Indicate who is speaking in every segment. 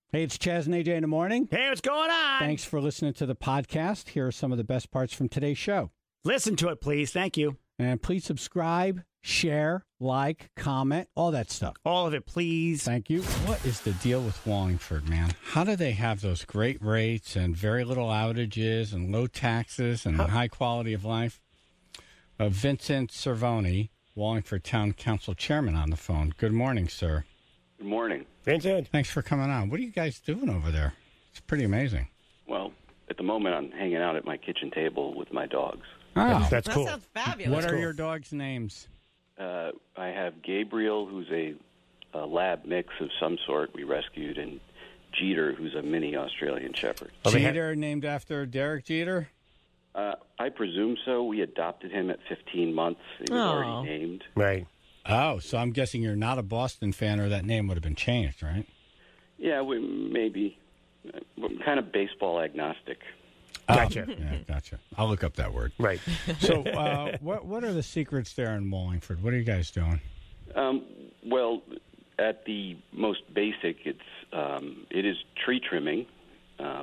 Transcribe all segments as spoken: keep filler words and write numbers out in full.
Speaker 1: Hey, it's Chaz and A J in the morning.
Speaker 2: Hey, what's going on?
Speaker 1: Thanks for listening to the podcast. Here are some of the best parts from today's show.
Speaker 2: Listen to it, please. Thank you.
Speaker 1: And please subscribe, share, like, comment, all that stuff.
Speaker 2: All of it, please.
Speaker 1: Thank you. What is the deal with Wallingford, man? How do they have those great rates and very little outages and low taxes and
Speaker 2: How?
Speaker 1: high quality of life? Uh, Vincent Cervoni, Wallingford Town Council Chairman, on the phone. Good morning, sir.
Speaker 3: Good morning.
Speaker 2: Vincent.
Speaker 1: Thanks for coming on. What are you guys doing over there? It's pretty amazing.
Speaker 3: Well, at the moment, I'm hanging out at my kitchen table with my dogs.
Speaker 1: Oh,
Speaker 2: That's
Speaker 4: That
Speaker 2: cool.
Speaker 4: sounds fabulous.
Speaker 1: what are
Speaker 2: cool.
Speaker 1: your dogs' names?
Speaker 3: Uh, I have Gabriel, who's a, a lab mix of some sort we rescued, and Jeter, who's a mini Australian Shepherd.
Speaker 2: Oh, they have-
Speaker 1: Jeter, named after Derek Jeter?
Speaker 3: Uh, I presume so. We adopted him at fifteen months. He was
Speaker 4: Aw.
Speaker 3: already named.
Speaker 2: Right.
Speaker 1: Oh, so I'm guessing you're not a Boston fan, or that name would have been changed, right?
Speaker 3: Yeah, we, maybe. Uh, I'm kind of baseball agnostic.
Speaker 2: Gotcha.
Speaker 1: Oh, yeah, gotcha. I'll look up that word.
Speaker 2: Right.
Speaker 1: So, uh, what what are the secrets there in Wallingford? What are you guys doing?
Speaker 3: Um, well, at the most basic, it's um, it is tree trimming. Uh,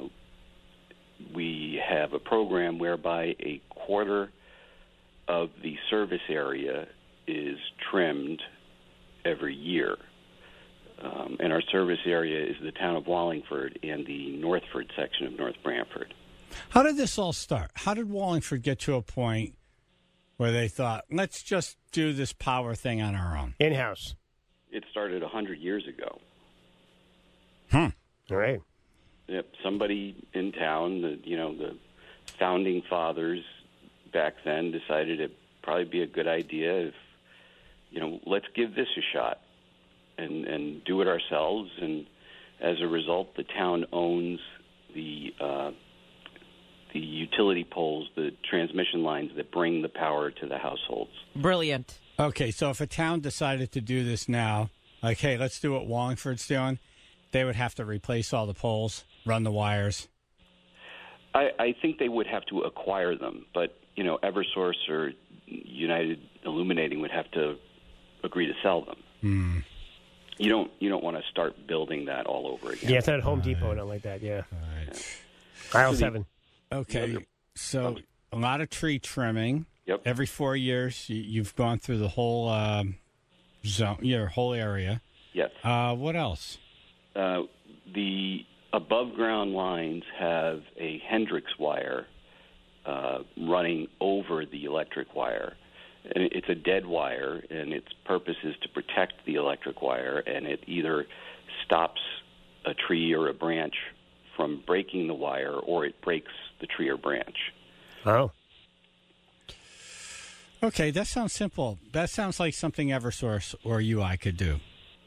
Speaker 3: we have a program whereby a quarter of the service area is trimmed every year. Um, and our service area is the town of Wallingford and the Northford section of North Brantford.
Speaker 1: How did this all start? How did Wallingford get to a point where they thought, let's just do this power thing on our own?
Speaker 2: In-house.
Speaker 3: It started one hundred years ago.
Speaker 1: Hmm.
Speaker 2: All right.
Speaker 3: Yep, somebody in town, the, you know, the founding fathers back then decided it'd probably be a good idea if, you know, let's give this a shot and, and do it ourselves. And as a result, the town owns the uh, the utility poles, the transmission lines that bring the power to the households.
Speaker 4: Brilliant.
Speaker 1: Okay, so if a town decided to do this now, like, hey, let's do what Wallingford's doing, they would have to replace all the poles, run the wires.
Speaker 3: I, I think they would have to acquire them, but, you know, Eversource or United Illuminating would have to agree to sell them.
Speaker 1: Hmm.
Speaker 3: You don't you don't want to start building that all over again.
Speaker 2: Yeah, it's not at Home Depot and all like that. Yeah.
Speaker 1: All right.
Speaker 2: Aisle
Speaker 3: So the-
Speaker 2: seven.
Speaker 1: Okay,
Speaker 3: The other-
Speaker 1: so a lot of tree trimming.
Speaker 3: Yep.
Speaker 1: Every four years, you- you've gone through the whole um, zone, your whole area.
Speaker 3: Yes.
Speaker 1: Uh, what else?
Speaker 3: Uh, the above ground lines have a Hendrix wire uh, running over the electric wire. And it's a dead wire, and its purpose is to protect the electric wire, and it either stops a tree or a branch from breaking the wire, or it breaks the tree or branch.
Speaker 2: Oh.
Speaker 1: Okay, that sounds simple. That sounds like something Eversource or U I could do.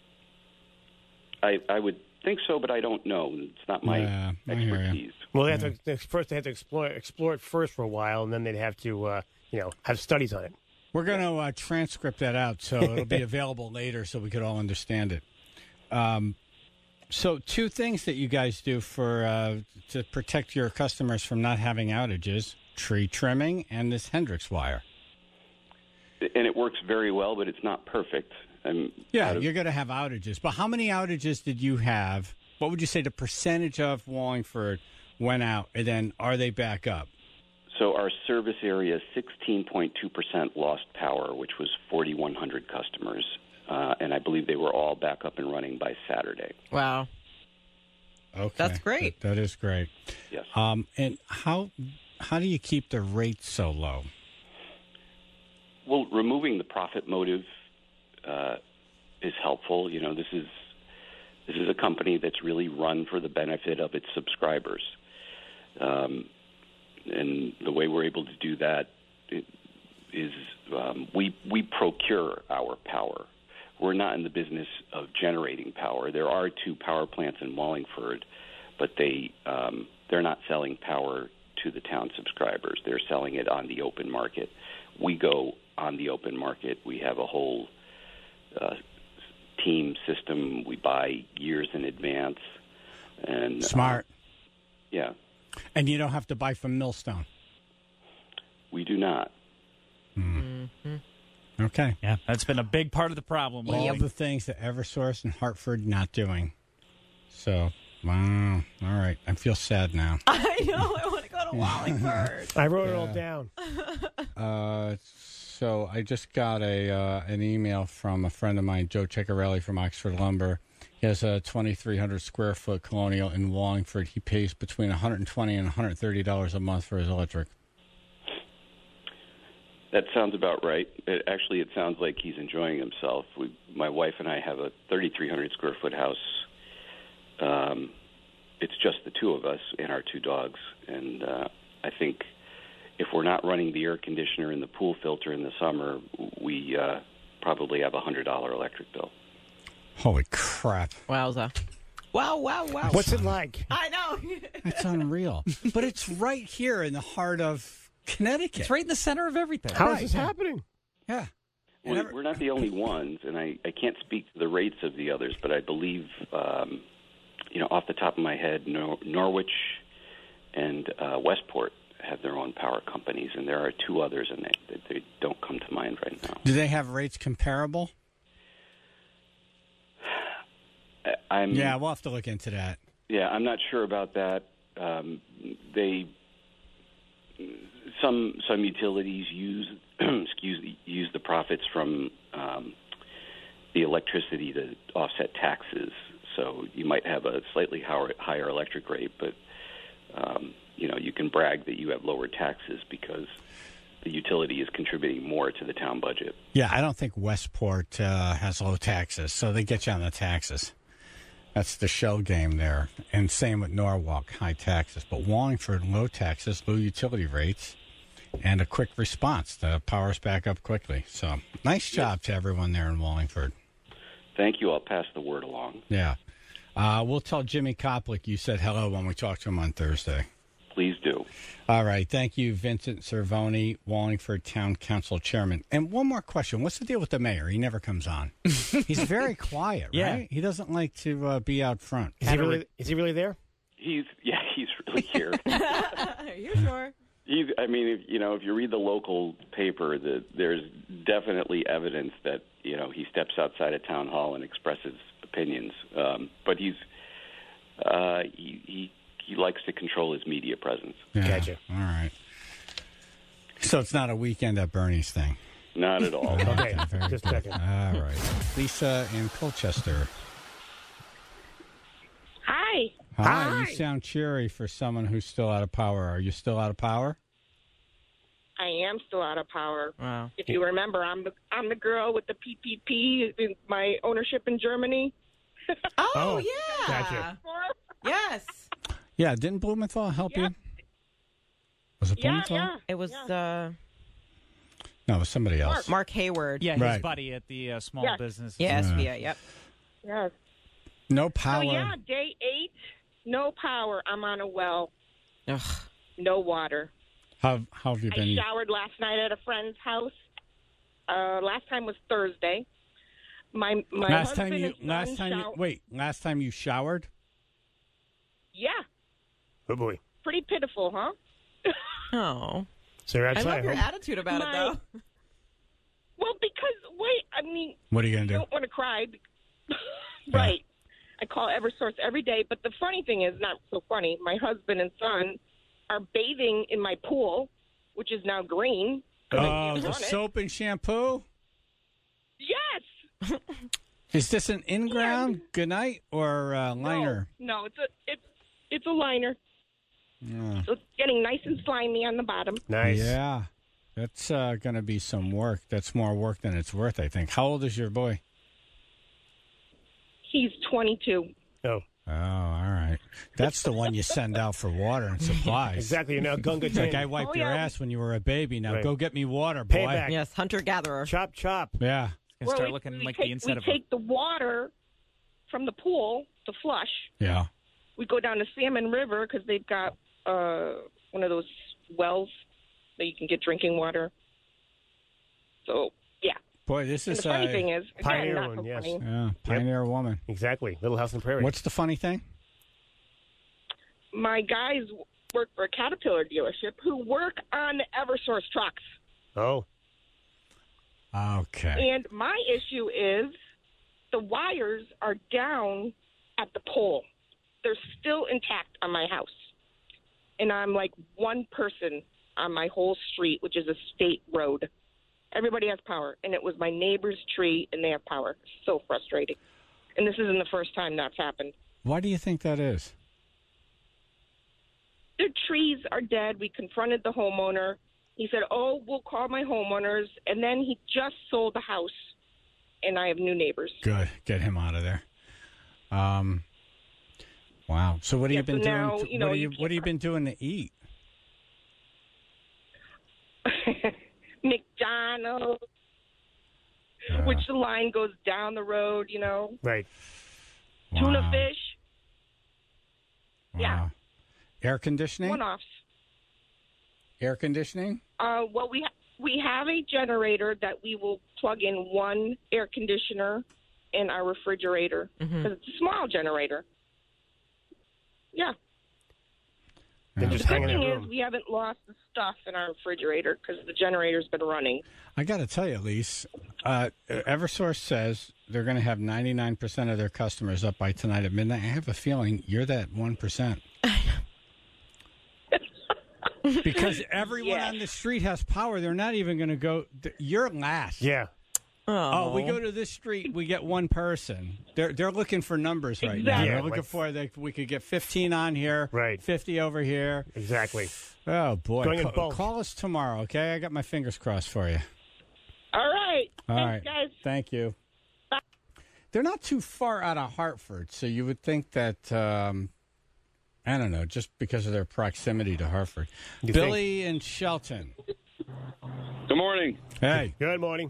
Speaker 3: I, I would think so, but I don't know. It's not my
Speaker 1: Yeah, I hear ya.
Speaker 3: expertise.
Speaker 2: Well, they have to they- first. They have to explore explore it first for a while, and then they'd have to, uh, you know, have studies on it.
Speaker 1: We're going to uh, transcript that out so it'll be available later so we could all understand it. Um, so two things that you guys do for uh, to protect your customers from not having outages, tree trimming and this Hendrix wire.
Speaker 3: And it works very well, but it's not perfect. I'm
Speaker 1: Yeah,
Speaker 3: out of-
Speaker 1: you're going to have outages. But how many outages did you have? What would you say the percentage of Wallingford went out, and then are they back up?
Speaker 3: So our service area, sixteen point two percent lost power, which was forty-one hundred customers. Uh, and I believe they were all back up and running by Saturday.
Speaker 4: Wow.
Speaker 1: Okay,
Speaker 4: That's great.
Speaker 1: That, that is great.
Speaker 3: Yes.
Speaker 1: Um, and how how do you keep the rate so low?
Speaker 3: Well, removing the profit motive uh, is helpful. You know, this is this is a company that's really run for the benefit of its subscribers. Um, and the way we're able to do that is um, we we procure our power. We're not in the business of generating power. There are two power plants in Wallingford, but they um, they're not selling power to the town subscribers. They're selling it on the open market. We go on the open market. We have a whole uh, team system. We buy years in advance. And
Speaker 1: Smart.
Speaker 3: Uh, yeah.
Speaker 1: And you don't have to buy from Millstone.
Speaker 3: We do not.
Speaker 1: Okay.
Speaker 5: Yeah, that's been a big part of the problem.
Speaker 1: All
Speaker 5: lately.
Speaker 1: the things that Eversource and Hartford not doing. So Wow. All right. I feel sad now.
Speaker 4: I know. I want to go to Wallingford.
Speaker 2: I wrote it all down.
Speaker 1: Uh, so I just got a uh, an email from a friend of mine, Joe Ceccarelli from Oxford Lumber. He has a twenty-three hundred square foot colonial in Wallingford. He pays between one hundred twenty dollars and one hundred thirty dollars a month for his electric.
Speaker 3: That sounds about right. It, actually, it sounds like he's enjoying himself. We, my wife and I have a thirty-three hundred square foot house. Um, it's just the two of us and our two dogs. And uh, I think if we're not running the air conditioner and the pool filter in the summer, we uh, probably have a one hundred dollars electric bill.
Speaker 1: Holy crap.
Speaker 4: Wowza. Wow, wow, wow.
Speaker 2: What's it like?
Speaker 4: I know.
Speaker 1: That's unreal. But it's right here in the heart of Connecticut.
Speaker 5: It's right in the center of everything.
Speaker 2: How is
Speaker 1: Right.
Speaker 2: this happening?
Speaker 1: Yeah.
Speaker 3: We, we're not the only ones, and I, I can't speak to the rates of the others, but I believe, um, you know, off the top of my head, Nor- Norwich and uh, Westport have their own power companies, and there are two others, and they, they, they don't come to mind right now.
Speaker 1: Do they have rates comparable?
Speaker 3: I- I'm,
Speaker 1: Yeah, we'll have to look into that.
Speaker 3: Yeah, I'm not sure about that. Um, they some some utilities use excuse me, use the profits from um, the electricity to offset taxes. So you might have a slightly higher, higher electric rate, but um, you know you can brag that you have lower taxes because the utility is contributing more to the town budget.
Speaker 1: Yeah, I don't think Westport uh, has low taxes, so they get you on the taxes. That's the shell game there. And same with Norwalk, high taxes. But Wallingford, low taxes, low utility rates, and a quick response. The power's back up quickly. So nice job to everyone there in Wallingford.
Speaker 3: Thank you. I'll pass the word along.
Speaker 1: Yeah. Uh, we'll tell Jimmy Koplick you said hello when we talk to him on Thursday.
Speaker 3: Please do.
Speaker 1: All right. Thank you, Vincent Cervoni, Wallingford Town Council Chairman. And one more question. What's the deal with the mayor? He never comes on. He's very quiet,
Speaker 5: Yeah.
Speaker 1: right? He doesn't like to uh, be out front.
Speaker 2: Is he really? Is he really there?
Speaker 3: He's yeah, he's really here.
Speaker 4: Are you sure?
Speaker 3: He's, I mean, if, you know, if you read the local paper, the, there's definitely evidence that you know he steps outside of town hall and expresses opinions. Um, but he's uh, he, he he likes to control his media presence.
Speaker 1: Yeah.
Speaker 2: Gotcha.
Speaker 1: All right. So it's not a weekend at Bernie's thing.
Speaker 3: Not at all.
Speaker 2: Okay,
Speaker 1: very
Speaker 2: just
Speaker 1: good.
Speaker 2: checking.
Speaker 1: All right. Lisa in Colchester.
Speaker 6: Hi.
Speaker 1: Hi.
Speaker 2: Hi.
Speaker 1: You sound cheery for someone who's still out of power. Are you still out of power?
Speaker 6: I am still out of power.
Speaker 4: Wow.
Speaker 6: If you remember, I'm the I'm the girl with the P P P in my ownership in Germany.
Speaker 4: Oh,
Speaker 2: Oh,
Speaker 4: yeah.
Speaker 2: gotcha.
Speaker 4: Yes.
Speaker 1: Yeah. Didn't Blumenthal help
Speaker 6: Yeah.
Speaker 1: you? Was it
Speaker 6: Yeah,
Speaker 1: Blumenthal?
Speaker 6: yeah.
Speaker 4: It was uh,
Speaker 1: No, it was somebody else.
Speaker 4: Mark Hayward.
Speaker 5: Yeah, his
Speaker 1: Right.
Speaker 5: buddy at the uh, small
Speaker 6: Yes.
Speaker 5: business.
Speaker 4: Yeah,
Speaker 1: Yeah.
Speaker 4: S B A, yep.
Speaker 6: Yes.
Speaker 1: No
Speaker 6: So
Speaker 1: power.
Speaker 6: yeah, day eight, no power. I'm on a well,
Speaker 4: Ugh.
Speaker 6: no water.
Speaker 1: How, how have you
Speaker 6: I
Speaker 1: been?
Speaker 6: showered last night at a friend's house. Uh, last time was Thursday. My my
Speaker 1: last
Speaker 6: husband
Speaker 1: time you
Speaker 6: and son
Speaker 1: last time you
Speaker 6: show-
Speaker 1: wait last time you showered.
Speaker 6: Yeah,
Speaker 2: Oh boy.
Speaker 6: pretty pitiful, huh?
Speaker 4: Oh.
Speaker 2: So you're
Speaker 4: I
Speaker 2: outside.
Speaker 4: love your
Speaker 2: huh?
Speaker 4: attitude about
Speaker 6: My-
Speaker 4: it, though.
Speaker 6: Well, because wait, I mean,
Speaker 1: What are you
Speaker 6: I
Speaker 1: gonna do?
Speaker 6: don't want to cry. Right. I call Eversource every day, but the funny thing is, not so funny, my husband and son are bathing in my pool, which is now green. 'cause I
Speaker 1: Oh,
Speaker 6: used
Speaker 1: the
Speaker 6: on it.
Speaker 1: soap and shampoo.
Speaker 6: Yes.
Speaker 1: Is this an in-ground goodnight or uh, liner?
Speaker 6: No, no, it's a it's it's a liner.
Speaker 1: Yeah.
Speaker 6: So it's getting nice and slimy on the bottom.
Speaker 2: Nice.
Speaker 1: Yeah, that's uh, going to be some work. That's more work than it's worth, I think. How old is your boy?
Speaker 6: He's twenty-two.
Speaker 2: Oh,
Speaker 1: Oh, all right. That's the one you send out for water and supplies.
Speaker 2: exactly. You're now Gunga
Speaker 1: It's like I
Speaker 2: Jane.
Speaker 1: wiped
Speaker 6: Oh,
Speaker 1: your
Speaker 6: yeah.
Speaker 1: ass when you were a baby. Now
Speaker 2: Right.
Speaker 1: go get me water, boy.
Speaker 2: Payback.
Speaker 4: Yes, hunter-gatherer.
Speaker 2: Chop, chop.
Speaker 1: Yeah.
Speaker 5: Gonna start
Speaker 6: we,
Speaker 5: looking
Speaker 6: we
Speaker 5: like
Speaker 6: take,
Speaker 5: the inside
Speaker 6: we
Speaker 5: of a
Speaker 6: take the water from the pool to flush.
Speaker 1: Yeah.
Speaker 6: We go down to Salmon River because they've got uh, one of those wells that you can get drinking water. So, yeah.
Speaker 1: Boy, this
Speaker 6: And
Speaker 1: is
Speaker 6: the funny
Speaker 1: uh,
Speaker 6: thing is, again,
Speaker 2: Pioneer
Speaker 6: not
Speaker 2: one,
Speaker 6: so
Speaker 2: yes.
Speaker 6: funny.
Speaker 1: yeah, pioneer woman.
Speaker 2: Exactly. Little House on the Prairie.
Speaker 1: What's the funny thing?
Speaker 6: My guys work for a Caterpillar dealership who work on the Eversource trucks.
Speaker 2: Oh,
Speaker 1: Okay.
Speaker 6: And my issue is the wires are down at the pole. they're still intact on my house. And I'm like one person on my whole street, which is a state road. Everybody has power, and it was my neighbor's tree, and they have power. So frustrating. And this isn't the first time that's happened.
Speaker 1: Why do you think that is?
Speaker 6: Their trees are dead. We confronted the homeowner. He said, oh, we'll call my homeowners. And then he just sold the house, and I have new neighbors.
Speaker 1: Good. Get him out of there. Um, wow. So what have
Speaker 6: Yeah,
Speaker 1: you been
Speaker 6: so
Speaker 1: doing?
Speaker 6: now,
Speaker 1: to-
Speaker 6: you know,
Speaker 1: what, have
Speaker 6: you
Speaker 1: you, what have you been doing to eat?
Speaker 6: McDonald's,
Speaker 1: Uh,
Speaker 6: which the line goes down the road, you know.
Speaker 2: Right.
Speaker 6: Tuna
Speaker 1: wow.
Speaker 6: fish,
Speaker 1: Wow.
Speaker 6: yeah.
Speaker 1: Air conditioning?
Speaker 6: one-offs.
Speaker 1: Air conditioning?
Speaker 6: Uh, well, we ha- we have a generator that we will plug in one air conditioner in our refrigerator because it's a small generator. Yeah.
Speaker 2: They're
Speaker 1: Yeah.
Speaker 2: just
Speaker 6: The good
Speaker 2: hanging in
Speaker 6: thing
Speaker 2: a
Speaker 6: is
Speaker 2: room.
Speaker 6: we haven't lost the stuff in our refrigerator because the generator's been running.
Speaker 1: I got to tell you, Lise, uh, Eversource says they're going to have ninety-nine percent of their customers up by tonight at midnight. I have a feeling you're that one percent. Because everyone
Speaker 6: Yes.
Speaker 1: on the street has power. They're not even going to go. th- You're last.
Speaker 2: Yeah.
Speaker 1: Oh, we go to this street, we get one person. They're they're looking for numbers right now.
Speaker 6: Exactly.
Speaker 1: They're
Speaker 2: Yeah,
Speaker 1: looking
Speaker 2: like-
Speaker 1: for that we could get fifteen on here,
Speaker 2: Right.
Speaker 1: fifty over here.
Speaker 2: Exactly.
Speaker 1: Oh boy,
Speaker 2: Going in
Speaker 1: Ca-
Speaker 2: bulk.
Speaker 1: call us tomorrow, okay? I got my fingers crossed for you.
Speaker 6: All right.
Speaker 1: All
Speaker 6: Thanks,
Speaker 1: right,
Speaker 6: guys.
Speaker 1: thank you. They're not too far out of Hartford, so you would think that um, I don't know, just because of their proximity to Hartford.
Speaker 2: You
Speaker 1: Billy and Shelton.
Speaker 7: Good morning.
Speaker 1: Hey,
Speaker 2: Good morning.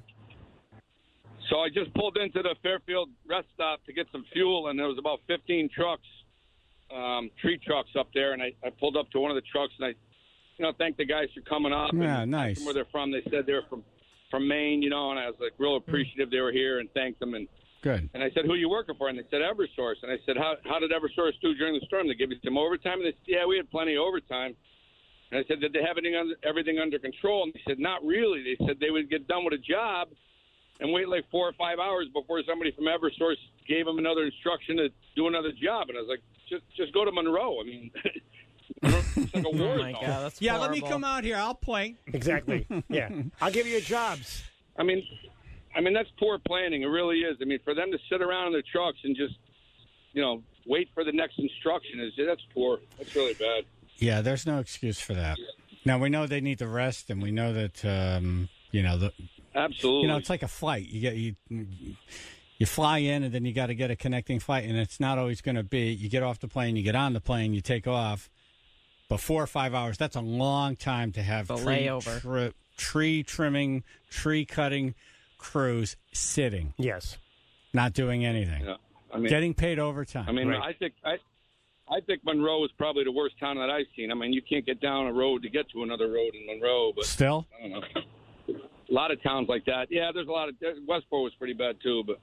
Speaker 7: So I just pulled into the Fairfield rest stop to get some fuel, and there was about fifteen trucks, um, tree trucks up there. And I, I pulled up to one of the trucks, and I, you know, thanked the guys for coming up.
Speaker 1: Yeah,
Speaker 7: and
Speaker 1: nice.
Speaker 7: asked them where they're from. They said they're from, from Maine, you know, and I was like real appreciative they were here and thanked them. And,
Speaker 1: good.
Speaker 7: and I said, who are you working for? And they said, Eversource. And I said, how, how did Eversource do during the storm? They give you some overtime? And they said, yeah, we had plenty of overtime. And I said, did they have everything under, everything under control? And they said, not really. They said they would get done with a job and wait like four or five hours before somebody from Eversource gave them another instruction to do another job. And I was like, just just go to Monroe. I mean, it's like a war
Speaker 4: Oh my
Speaker 7: zone.
Speaker 4: god, that's
Speaker 1: Yeah, let me
Speaker 4: horrible.
Speaker 1: come out here. I'll point.
Speaker 2: Exactly. Yeah. I'll give you jobs.
Speaker 7: I mean, I mean that's poor planning. It really is. I mean, for them to sit around in their trucks and just, you know, wait for the next instruction is that's poor. That's really bad.
Speaker 1: Yeah, there's no excuse for that. Now we know they need to rest, and we know that um, you know the
Speaker 7: Absolutely.
Speaker 1: you know it's like a flight. You get you you fly in, and then you got to get a connecting flight, and it's not always going to be. You get off the plane, you get on the plane, you take off. But four or five hours, that's a long time to have
Speaker 4: The
Speaker 1: tree,
Speaker 4: layover.
Speaker 1: tri- tree trimming, tree cutting crews sitting,
Speaker 2: Yes.
Speaker 1: not doing anything,
Speaker 7: Yeah. I mean,
Speaker 1: getting paid overtime.
Speaker 7: I mean,
Speaker 2: Right.
Speaker 7: I think I, I think Monroe is probably the worst town that I've seen. I mean, you can't get down a road to get to another road in Monroe, but
Speaker 1: Still,
Speaker 7: I don't know. A lot of towns like that. Yeah, there's a lot of Westport was pretty bad too, but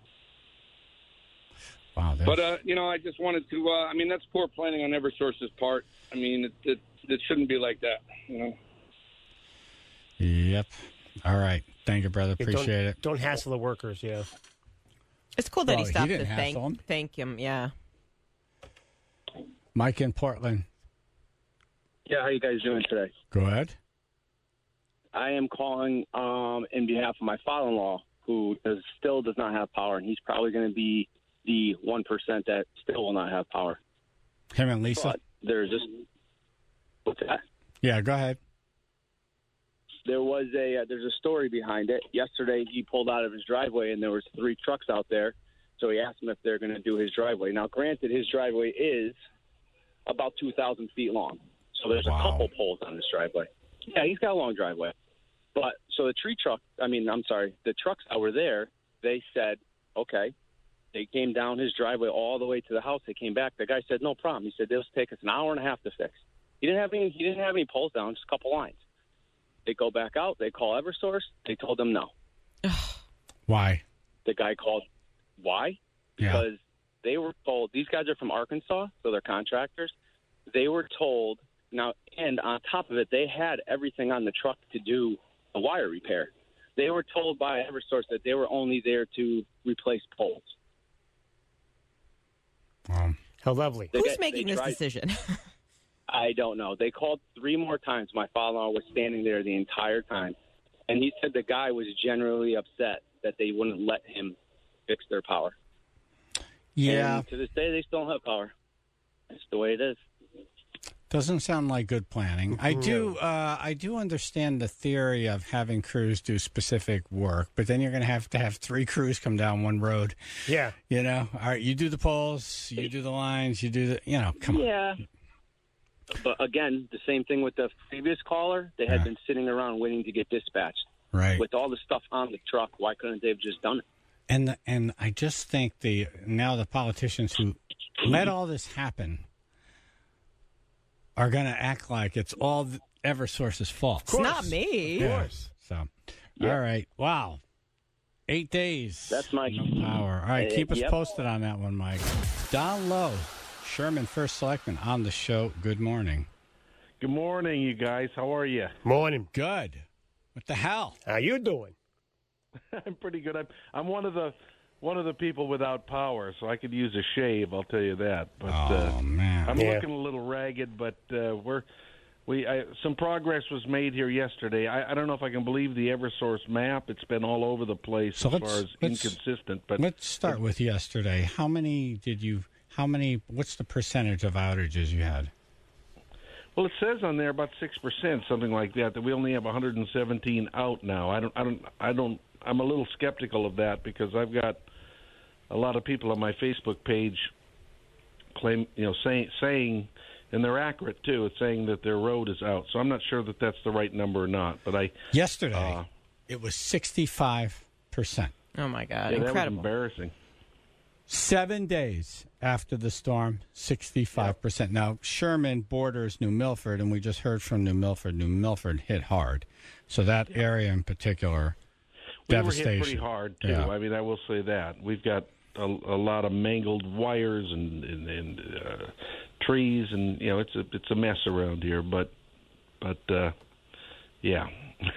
Speaker 1: wow.
Speaker 7: but
Speaker 1: there's-
Speaker 7: uh, you know, I just wanted to. Uh, I mean, that's poor planning on Eversource's part. I mean, it, it it shouldn't be like that. You know.
Speaker 1: Yep. All right. Thank you, brother.
Speaker 2: Yeah,
Speaker 1: Appreciate
Speaker 2: don't,
Speaker 1: it.
Speaker 2: Don't hassle the workers, yeah.
Speaker 4: It's cool that
Speaker 1: Well,
Speaker 4: he
Speaker 1: he
Speaker 4: stopped
Speaker 1: didn't
Speaker 4: to
Speaker 1: hassle him.
Speaker 4: thank thank him. Yeah.
Speaker 1: Mike in Portland.
Speaker 8: Yeah, how you guys doing today?
Speaker 1: Go ahead.
Speaker 8: I am calling um, in behalf of my father-in-law, who does, still does not have power, and he's probably going to be the one percent that still will not have power.
Speaker 1: Him and Lisa.
Speaker 8: But there's just what's that?
Speaker 1: Yeah, go ahead.
Speaker 8: There was a uh, there's a story behind it. Yesterday, he pulled out of his driveway, and there was three trucks out there. So he asked them if they're going to do his driveway. Now, granted, his driveway is about two thousand feet long, so there's
Speaker 1: Wow.
Speaker 8: a couple poles on his driveway. Yeah, he's got a long driveway. But so the tree truck, I mean, I'm sorry, the trucks that were there, they said, okay. They came down his driveway all the way to the house. They came back. The guy said, no problem. He said, this will take us an hour and a half to fix. He didn't have any. He didn't have any poles down, just a couple lines. They go back out. They call Eversource. They told them no.
Speaker 1: Why?
Speaker 8: The guy called. Why?
Speaker 1: Yeah.
Speaker 8: Because they were told. These guys are from Arkansas, so they're contractors. They were told now, and on top of it, they had everything on the truck to do a wire repair. They were told by Eversource that they were only there to replace poles.
Speaker 1: Um,
Speaker 2: How lovely.
Speaker 8: They
Speaker 4: Who's
Speaker 8: get-
Speaker 4: making
Speaker 8: they
Speaker 4: this
Speaker 8: tried-
Speaker 4: decision?
Speaker 8: I don't know. They called three more times. My father-in-law was standing there the entire time, and he said the guy was generally upset that they wouldn't let him fix their power.
Speaker 1: Yeah,
Speaker 8: And to this day, they still don't have power. That's the way it is.
Speaker 1: doesn't sound like good planning. I do, uh, I do understand the theory of having crews do specific work, but then you're going to have to have three crews come down one road.
Speaker 2: Yeah.
Speaker 1: You know, all right, you do the poles, you do the lines, you do the, you know, come on.
Speaker 8: Yeah. But again, the same thing with the previous caller. They had
Speaker 1: Yeah.
Speaker 8: been sitting around waiting to get dispatched.
Speaker 1: Right.
Speaker 8: With all the stuff on the truck, why couldn't they have just done it?
Speaker 1: And the, and I just think the now the politicians who let all this happen are going to act like it's all the Eversource's fault.
Speaker 4: It's not me.
Speaker 2: Of course.
Speaker 1: So,
Speaker 8: Yeah.
Speaker 1: all right, wow, eight days.
Speaker 8: That's my-
Speaker 1: no power. All right,
Speaker 8: Uh,
Speaker 1: keep us
Speaker 8: yep.
Speaker 1: posted on that one, Mike. Don Lowe, Sherman First Selectman on the show. Good morning.
Speaker 9: Good morning, you guys. How are you?
Speaker 2: Morning.
Speaker 1: Good. What the hell?
Speaker 2: How you doing?
Speaker 9: I'm pretty good. I'm I'm one of the one of the people without power, so I could use a shave. I'll tell you that. But
Speaker 1: Oh
Speaker 9: uh,
Speaker 1: man.
Speaker 9: I'm
Speaker 2: Yeah.
Speaker 9: looking a little ragged. But uh, we're we I, some progress was made here yesterday. I, I don't know if I can believe the EverSource map. It's been all over the place
Speaker 1: So
Speaker 9: as
Speaker 1: let's-
Speaker 9: far as
Speaker 1: let's-
Speaker 9: inconsistent. But
Speaker 1: Let's start with yesterday. How many did you? How many? What's the percentage of outages you had?
Speaker 9: well, it says on there about six percent, something like that. That we only have one hundred seventeen out now. I don't. I don't. I don't. I'm a little skeptical of that because I've got a lot of people on my Facebook page claim, you know, saying saying, and they're accurate too. It's saying that their road is out. So I'm not sure that that's the right number or not. But I
Speaker 1: Yesterday,
Speaker 9: Uh,
Speaker 1: it was sixty-five percent.
Speaker 4: Oh my God!
Speaker 9: yeah, that was
Speaker 4: Incredible.
Speaker 9: embarrassing.
Speaker 1: Seven days after the storm, sixty-five percent. Now, Sherman borders New Milford, and we just heard from New Milford. New Milford hit hard. So that area in particular,
Speaker 9: We were
Speaker 1: devastation.
Speaker 9: hit pretty hard too.
Speaker 1: Yeah.
Speaker 9: I mean, I will say that we've got a, a lot of mangled wires and and, and uh, trees, and you know, it's a it's a mess around here. But but uh, yeah.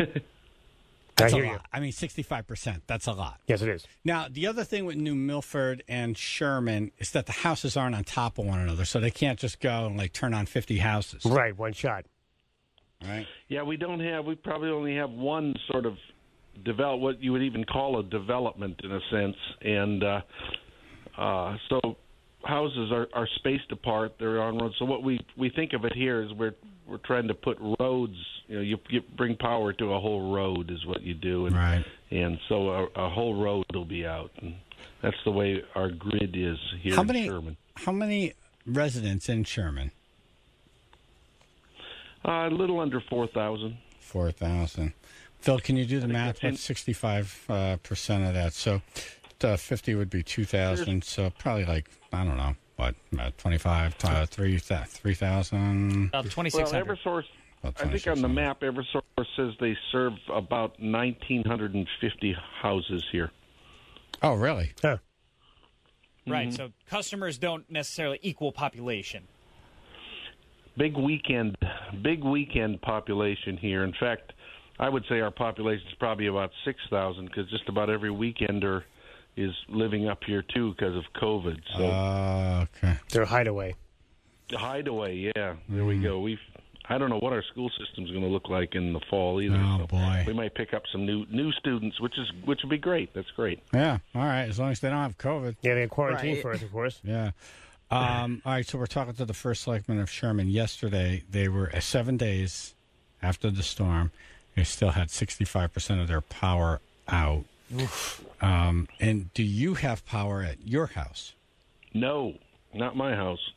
Speaker 1: That's
Speaker 2: I
Speaker 1: a
Speaker 2: hear you.
Speaker 1: lot. I mean, sixty-five percent. That's a lot.
Speaker 2: Yes, it is.
Speaker 1: Now, the other thing with New Milford and Sherman is that the houses aren't on top of one another, so they can't just go and like turn on fifty houses.
Speaker 2: Right, one shot.
Speaker 1: Right.
Speaker 9: Yeah, we don't have. We probably only have one sort of develop what you would even call a development in a sense, and uh, uh, so houses are, are spaced apart. They're on roads. So what we we think of it here is we're we're trying to put roads. You know, you, you bring power to a whole road is what you do, and
Speaker 1: Right.
Speaker 9: and so a, a whole road will be out, and that's the way our grid is here
Speaker 1: How
Speaker 9: in
Speaker 1: many?
Speaker 9: Sherman.
Speaker 1: How many residents in Sherman?
Speaker 9: Uh, a little under four thousand.
Speaker 1: Four thousand. Phil, can you do the math?
Speaker 9: that's in-
Speaker 1: What's sixty-five uh, percent of that? So, uh, fifty would be two thousand. So probably like I don't know what, about twenty-five, uh, three, three thousand.
Speaker 5: About twenty-six
Speaker 9: Well,
Speaker 5: hundred.
Speaker 9: EverSource.
Speaker 1: About
Speaker 9: I think on the
Speaker 1: twenty-six hundred.
Speaker 9: map, EverSource says they serve about one thousand nine hundred fifty houses here.
Speaker 1: Oh, really?
Speaker 2: Huh.
Speaker 5: Right. So customers don't necessarily equal population.
Speaker 9: Big weekend, big weekend population here. In fact, I would say our population is probably about six thousand because just about every weekender is living up here too because of COVID. So
Speaker 1: Uh, okay.
Speaker 2: Their hideaway.
Speaker 9: the hideaway, yeah, there we go. We've I don't know what our school system's going to look like in the fall either.
Speaker 1: Oh,
Speaker 9: so
Speaker 1: boy.
Speaker 9: we might pick up some new new students, which is which would be great. That's great.
Speaker 1: Yeah. All right. As long as they don't have COVID.
Speaker 2: Yeah, they quarantine
Speaker 4: Right.
Speaker 2: first, of course.
Speaker 1: Yeah. Um, all right. So we're talking to the first selectman of Sherman. Yesterday, they were uh, seven days after the storm. They still had sixty-five percent of their power out. Um, and do you have power at your house?
Speaker 9: No, not my house.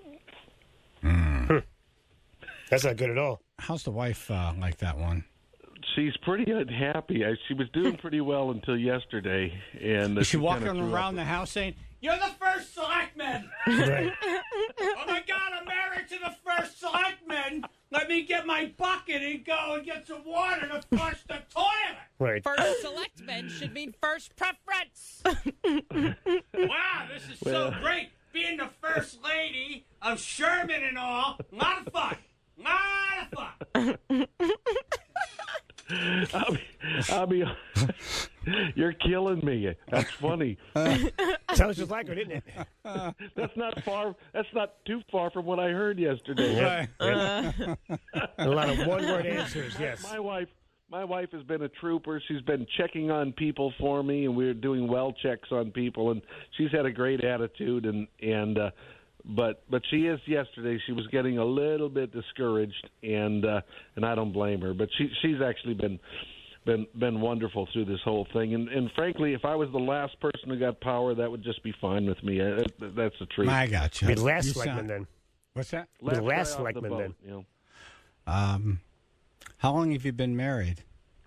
Speaker 2: That's not good at all.
Speaker 1: How's the wife uh, like that one?
Speaker 9: She's pretty unhappy. I, she was doing pretty well until yesterday, and uh,
Speaker 1: Is she
Speaker 9: kinda
Speaker 1: walking
Speaker 9: threw
Speaker 1: around
Speaker 9: up.
Speaker 1: the house saying, "You're the first selectman"?
Speaker 2: Right.
Speaker 1: Oh my God, I'm married to the first selectman. Let me get my bucket and go and get some water to flush the toilet.
Speaker 2: Right.
Speaker 10: First selectmen should mean first preference.
Speaker 1: Wow, this is so great. Being the first lady of Sherman and all. A lot of fun. A lot of fun.
Speaker 9: I'll be, I mean, you're killing me. That's funny.
Speaker 2: Sounds just like her, didn't it?
Speaker 9: That's not far. That's not too far from what I heard yesterday.
Speaker 2: Right. A lot of one-word answers. Yes.
Speaker 9: My wife. My wife has been a trooper. She's been checking on people for me, and we're doing well checks on people. And she's had a great attitude. And and uh, but but she is yesterday. She was getting a little bit discouraged, and uh, and I don't blame her. But she she's actually been been been wonderful through this whole thing. And and frankly, if I was the last person who got power, that would just be fine with me. Uh, that, that's the truth.
Speaker 1: I got you.
Speaker 2: Be the last
Speaker 1: You
Speaker 2: selectman
Speaker 1: sound-
Speaker 2: then.
Speaker 1: What's that?
Speaker 2: Be the last
Speaker 9: guy off the
Speaker 2: selectman
Speaker 9: boat,
Speaker 2: then.
Speaker 9: you know.
Speaker 1: Um, how long have you been married?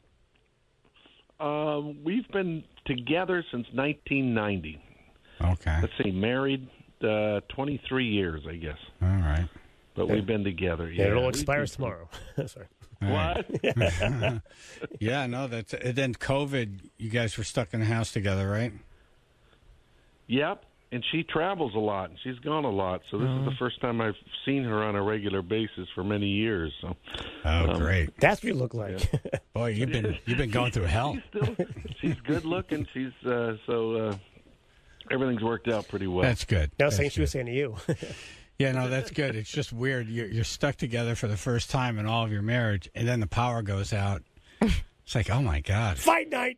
Speaker 9: Um, we've been together since nineteen ninety.
Speaker 1: Okay.
Speaker 9: Let's see, married uh, twenty-three years, I guess.
Speaker 1: All right.
Speaker 9: But we've been together.
Speaker 2: Yeah,
Speaker 9: Yeah,
Speaker 2: it all
Speaker 9: We-
Speaker 2: expires tomorrow. Sorry.
Speaker 1: All right.
Speaker 9: What?
Speaker 1: Yeah, no, that's and then COVID. You guys were stuck in the house together, right?
Speaker 9: Yep. And she travels a lot, and she's gone a lot. So this is the first time I've seen her on a regular basis for many years. So,
Speaker 1: Oh,
Speaker 9: Um,
Speaker 1: great,
Speaker 2: That's what you look like.
Speaker 1: boy! You've been you've been going through hell.
Speaker 9: she's still she's good looking. She's uh, so uh, everything's worked out pretty well.
Speaker 1: That's good.
Speaker 2: No,
Speaker 1: That's
Speaker 2: saying she was
Speaker 1: good.
Speaker 2: saying to you.
Speaker 1: Yeah, no, that's good. It's just weird. You're, you're stuck together for the first time in all of your marriage, and then the power goes out. It's like, oh my god.
Speaker 2: Fight night.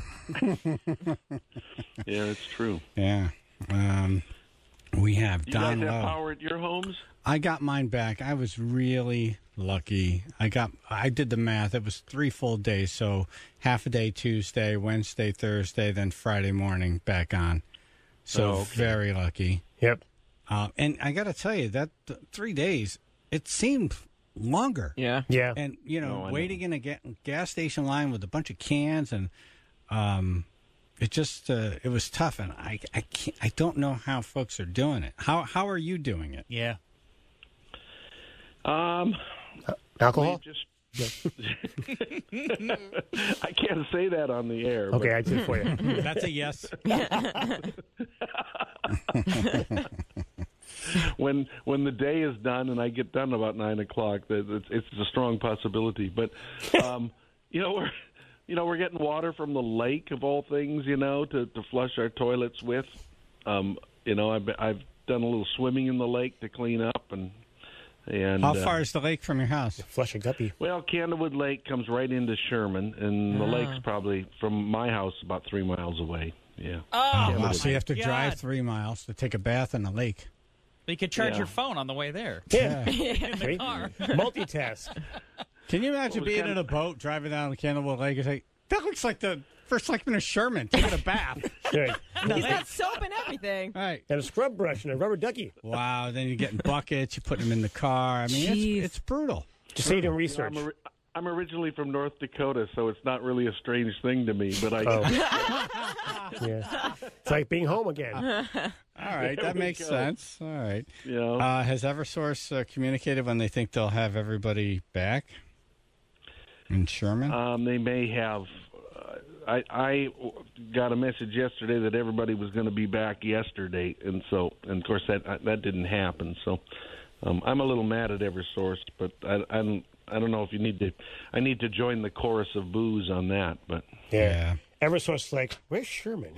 Speaker 9: Yeah, it's true.
Speaker 1: Yeah. Um, we have
Speaker 9: You
Speaker 1: Don
Speaker 9: guys have
Speaker 1: Lowe.
Speaker 9: power at your homes?
Speaker 1: I got mine back. I was really lucky. I got. I did the math. It was three full days, so half a day Tuesday, Wednesday, Thursday, then Friday morning back on. So
Speaker 9: Oh, okay.
Speaker 1: very lucky.
Speaker 2: Yep.
Speaker 1: Uh, and I got to tell you that th- three days it seemed longer.
Speaker 4: Yeah.
Speaker 2: Yeah.
Speaker 1: And you know,
Speaker 9: Oh, I know.
Speaker 1: waiting in a ga- gas station line with a bunch of cans, and um, it just uh, it was tough. And I I can't, I don't know how folks are doing it. How how are you doing it?
Speaker 5: Yeah.
Speaker 9: Um,
Speaker 2: Alcohol?
Speaker 9: we just. I can't say that on the air.
Speaker 2: Okay, I did it for you.
Speaker 1: That's a yes.
Speaker 9: when when the day is done and I get done about nine o'clock, that it's, it's a strong possibility. But um, you know we're you know we're getting water from the lake of all things, you know, to, to flush our toilets with. Um, you know, I've been, I've done a little swimming in the lake to clean up and and
Speaker 1: How
Speaker 9: uh,
Speaker 1: far is the lake from your house?
Speaker 2: Flush a guppy.
Speaker 9: well, Candlewood Lake comes right into Sherman, and the lake's probably from my house about three miles away. Yeah.
Speaker 5: Oh,
Speaker 1: wow,
Speaker 5: my
Speaker 1: so you have to
Speaker 5: God.
Speaker 1: drive three miles to take a bath in the lake.
Speaker 5: But you could charge
Speaker 9: Yeah.
Speaker 5: your phone on the way there.
Speaker 2: Yeah.
Speaker 5: In the
Speaker 2: See?
Speaker 5: car.
Speaker 2: Multitask.
Speaker 1: Can you imagine
Speaker 9: Well, it was
Speaker 1: being
Speaker 9: kinda-
Speaker 1: in a boat driving down the Candlewood Lake and say, that looks like the first selectman of Sherman taking a bath?
Speaker 2: Right.
Speaker 4: He's got soap and everything.
Speaker 1: Right.
Speaker 2: And a scrub brush and a rubber ducky.
Speaker 1: Wow, then you're getting buckets, you put them in the car. I mean,
Speaker 4: Jeez.
Speaker 1: it's, it's brutal.
Speaker 2: Just say you didn't
Speaker 9: You know,
Speaker 2: research.
Speaker 9: I'm, ori- I'm originally from North Dakota, so it's not really a strange thing to me. But I,
Speaker 2: Oh. Yeah. It's like being home again.
Speaker 1: All right,
Speaker 9: There
Speaker 1: that
Speaker 9: we
Speaker 1: makes
Speaker 9: go.
Speaker 1: sense. All right.
Speaker 9: you know,
Speaker 1: Uh, has Eversource uh, communicated when they think they'll have everybody back in Sherman?
Speaker 9: um, they may have. Uh, I, I got a message yesterday that everybody was going to be back yesterday, and so, and of course, that that didn't happen. So, um, I'm a little mad at Eversource, but I, I don't. I don't know if you need to. I need to join the chorus of boos on that, but
Speaker 2: Yeah. Eversource like, where's Sherman?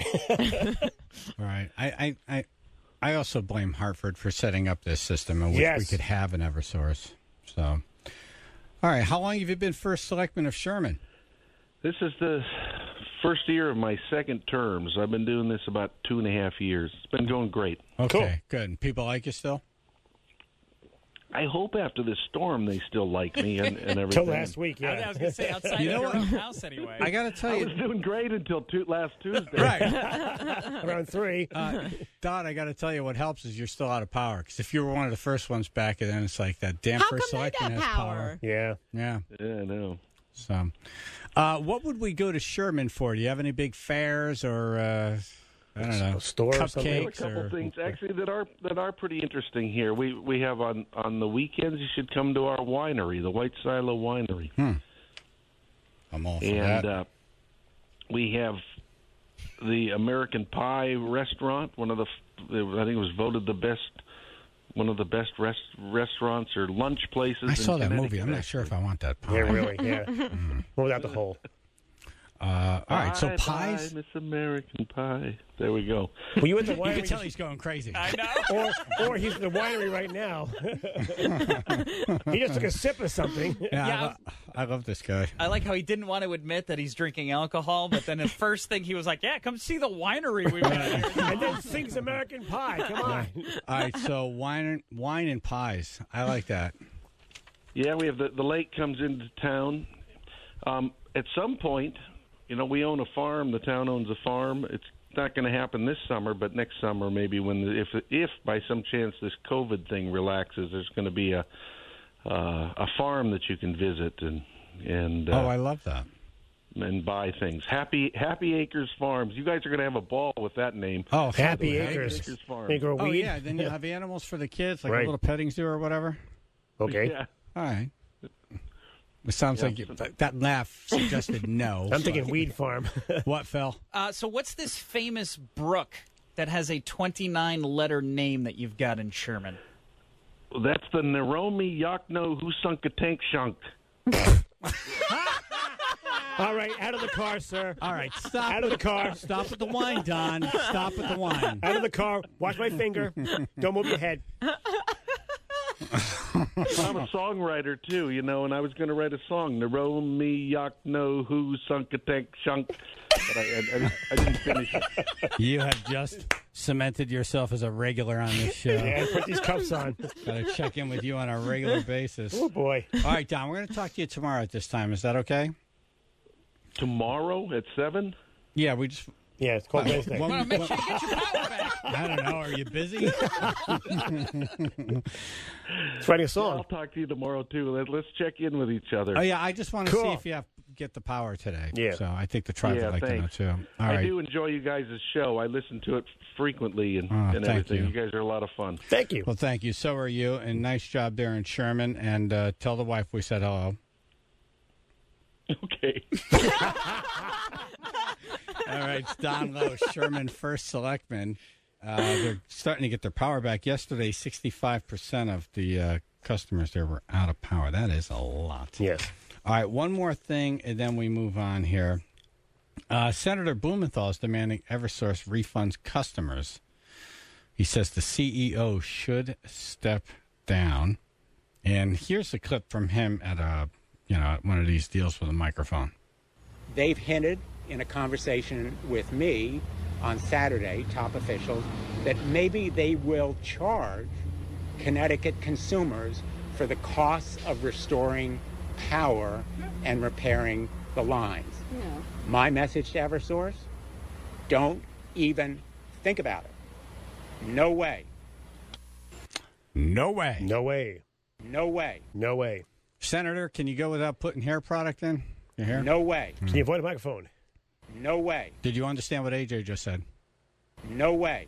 Speaker 1: Right. I, I, I, I also blame Hartford for setting up this system in which we
Speaker 2: Yes.
Speaker 1: could have an Eversource. So, all right. How long have you been first selectman of Sherman?
Speaker 9: this is the first year of my second term, so I've been doing this about two and a half years. It's been going great.
Speaker 1: Okay, good. And people like you still?
Speaker 9: I hope after this storm they still like me and, and everything.
Speaker 2: Till last week,
Speaker 5: I
Speaker 2: yeah.
Speaker 5: was going to say outside
Speaker 1: You know
Speaker 5: of your
Speaker 1: what?
Speaker 5: own house anyway.
Speaker 1: I got to tell
Speaker 9: I
Speaker 1: you.
Speaker 9: was doing great until tu- last Tuesday.
Speaker 1: Right.
Speaker 2: Around three.
Speaker 1: Uh, Don, I got to tell you what helps is you're still out of power. Because if you were one of the first ones back, then it's like that damn
Speaker 4: How
Speaker 1: first
Speaker 4: come they
Speaker 1: selectman
Speaker 4: got
Speaker 1: has
Speaker 4: power?
Speaker 1: power.
Speaker 2: Yeah.
Speaker 1: Yeah.
Speaker 9: Yeah, I know.
Speaker 1: So, uh, what would we go to Sherman for? Do you have any big fairs or uh, I don't know,
Speaker 2: A store or something?
Speaker 9: We have a
Speaker 1: cupcakes
Speaker 9: couple
Speaker 1: or
Speaker 9: things actually that are that are pretty interesting here. We we have on on the weekends. You should come to our winery, the White Silo Winery,
Speaker 1: I'm all for
Speaker 9: and
Speaker 1: that.
Speaker 9: uh, we have the American Pie restaurant. One of the I think it was voted the best. One of the best rest, restaurants or lunch places.
Speaker 1: I
Speaker 9: in
Speaker 1: saw that movie.
Speaker 9: Connecticut,
Speaker 1: I'm not sure if I want that pie.
Speaker 2: Yeah, really. Yeah. Well, without the hole.
Speaker 1: Uh, all right, so
Speaker 9: Bye,
Speaker 1: pies.
Speaker 9: bye, Miss American Pie. There we go.
Speaker 2: Were you at the
Speaker 1: You
Speaker 2: winery?
Speaker 1: can tell he's going crazy.
Speaker 5: I know.
Speaker 2: or, or he's at the winery right now. He just took a sip of something.
Speaker 1: Yeah,
Speaker 5: Yeah,
Speaker 1: I, lo- I love this guy.
Speaker 5: I like how he didn't want to admit that he's drinking alcohol, but then the first thing he was like, "Yeah, come see the winery we went here."
Speaker 2: And then sings American Pie. Come on.
Speaker 1: All right, so wine and, wine and pies. I like that.
Speaker 9: Yeah, we have the, the lake comes into town. Um, at some point, you know, we own a farm. The town owns a farm. It's not going to happen this summer, but next summer, maybe when the, if if by some chance this COVID thing relaxes, there's going to be a uh, a farm that you can visit and and uh,
Speaker 1: Oh, I love that.
Speaker 9: and buy things. Happy Happy Acres Farms. You guys are going to have a ball with that name.
Speaker 1: Oh,
Speaker 2: Happy
Speaker 1: Happy
Speaker 2: Acres.
Speaker 9: Acres Farm.
Speaker 2: They grow
Speaker 1: Oh,
Speaker 2: weed.
Speaker 1: yeah, then you'll have animals for the kids, like
Speaker 2: Right.
Speaker 1: a little petting zoo or whatever.
Speaker 2: Okay.
Speaker 9: Yeah.
Speaker 1: All right. It sounds
Speaker 9: Yeah.
Speaker 1: like you, that, that laugh suggested no.
Speaker 2: I'm thinking weed farm.
Speaker 1: What, Phil?
Speaker 5: Uh, so what's this famous brook that has a twenty-nine letter name that you've got in Sherman?
Speaker 9: That's the Naromi Yakno Husunkatank Shunk.
Speaker 2: All right, out of the car, sir.
Speaker 1: All right, stop.
Speaker 2: Out of the car.
Speaker 1: Stop with the wine, Don. Stop with the wine.
Speaker 2: Out of the car. Watch my finger. Don't move your head.
Speaker 9: I'm a songwriter too, you know, and I was going to write a song, Naromi Yakno Husunkatank Shunk, but I, I, I, I didn't finish it.
Speaker 1: You have just cemented yourself as a regular on this show.
Speaker 2: Yeah, put these cuffs on.
Speaker 1: Got to check in with you on a regular basis.
Speaker 2: Oh, boy.
Speaker 1: All right, Don, we're going to talk to you tomorrow at this time. Is that okay?
Speaker 9: Tomorrow at seven?
Speaker 1: Yeah, we just...
Speaker 2: Yeah, it's called Wednesday.
Speaker 1: One-
Speaker 5: Well, make
Speaker 1: one-
Speaker 5: sure you get your power back.
Speaker 1: I don't know. Are you busy?
Speaker 2: It's writing a
Speaker 9: I'll
Speaker 2: song.
Speaker 9: talk to you tomorrow too. Let, let's check in with each other.
Speaker 1: Oh, yeah, I just want to see
Speaker 2: Cool.
Speaker 1: if you have get the power today.
Speaker 2: Yeah.
Speaker 1: So I think the tribe
Speaker 9: Yeah,
Speaker 1: would like
Speaker 9: thanks.
Speaker 1: to know, too. All
Speaker 9: I
Speaker 1: right.
Speaker 9: do enjoy you guys' show. I listen to it frequently and,
Speaker 1: Oh,
Speaker 9: and
Speaker 1: thank
Speaker 9: everything.
Speaker 1: you.
Speaker 9: You guys are a lot of fun.
Speaker 2: Thank you.
Speaker 1: Well, thank you. So are you. And nice job there in Sherman. And uh, tell the wife we said hello.
Speaker 9: Okay.
Speaker 1: All right, it's Don Lowe, Sherman First Selectman. Uh, they're starting to get their power back. Yesterday, sixty-five percent of the uh, customers there were out of power. That is a lot.
Speaker 2: Yes.
Speaker 1: All right, one more thing, and then we move on here. Uh, Senator Blumenthal is demanding Eversource refunds customers. He says the C E O should step down. And here's a clip from him at a, you know, at one of these deals with a microphone.
Speaker 11: They've hinted in a conversation with me on Saturday, top officials, that maybe they will charge Connecticut consumers for the costs of restoring power and repairing the lines.
Speaker 12: Yeah.
Speaker 11: My message to Eversource, don't even think about it. No way.
Speaker 1: No way.
Speaker 2: No way.
Speaker 11: No way.
Speaker 2: No way.
Speaker 1: Senator, can you go without putting hair product in your hair?
Speaker 11: No way.
Speaker 2: Can you avoid a microphone?
Speaker 11: No way.
Speaker 1: Did you understand what A J just said?
Speaker 11: No way.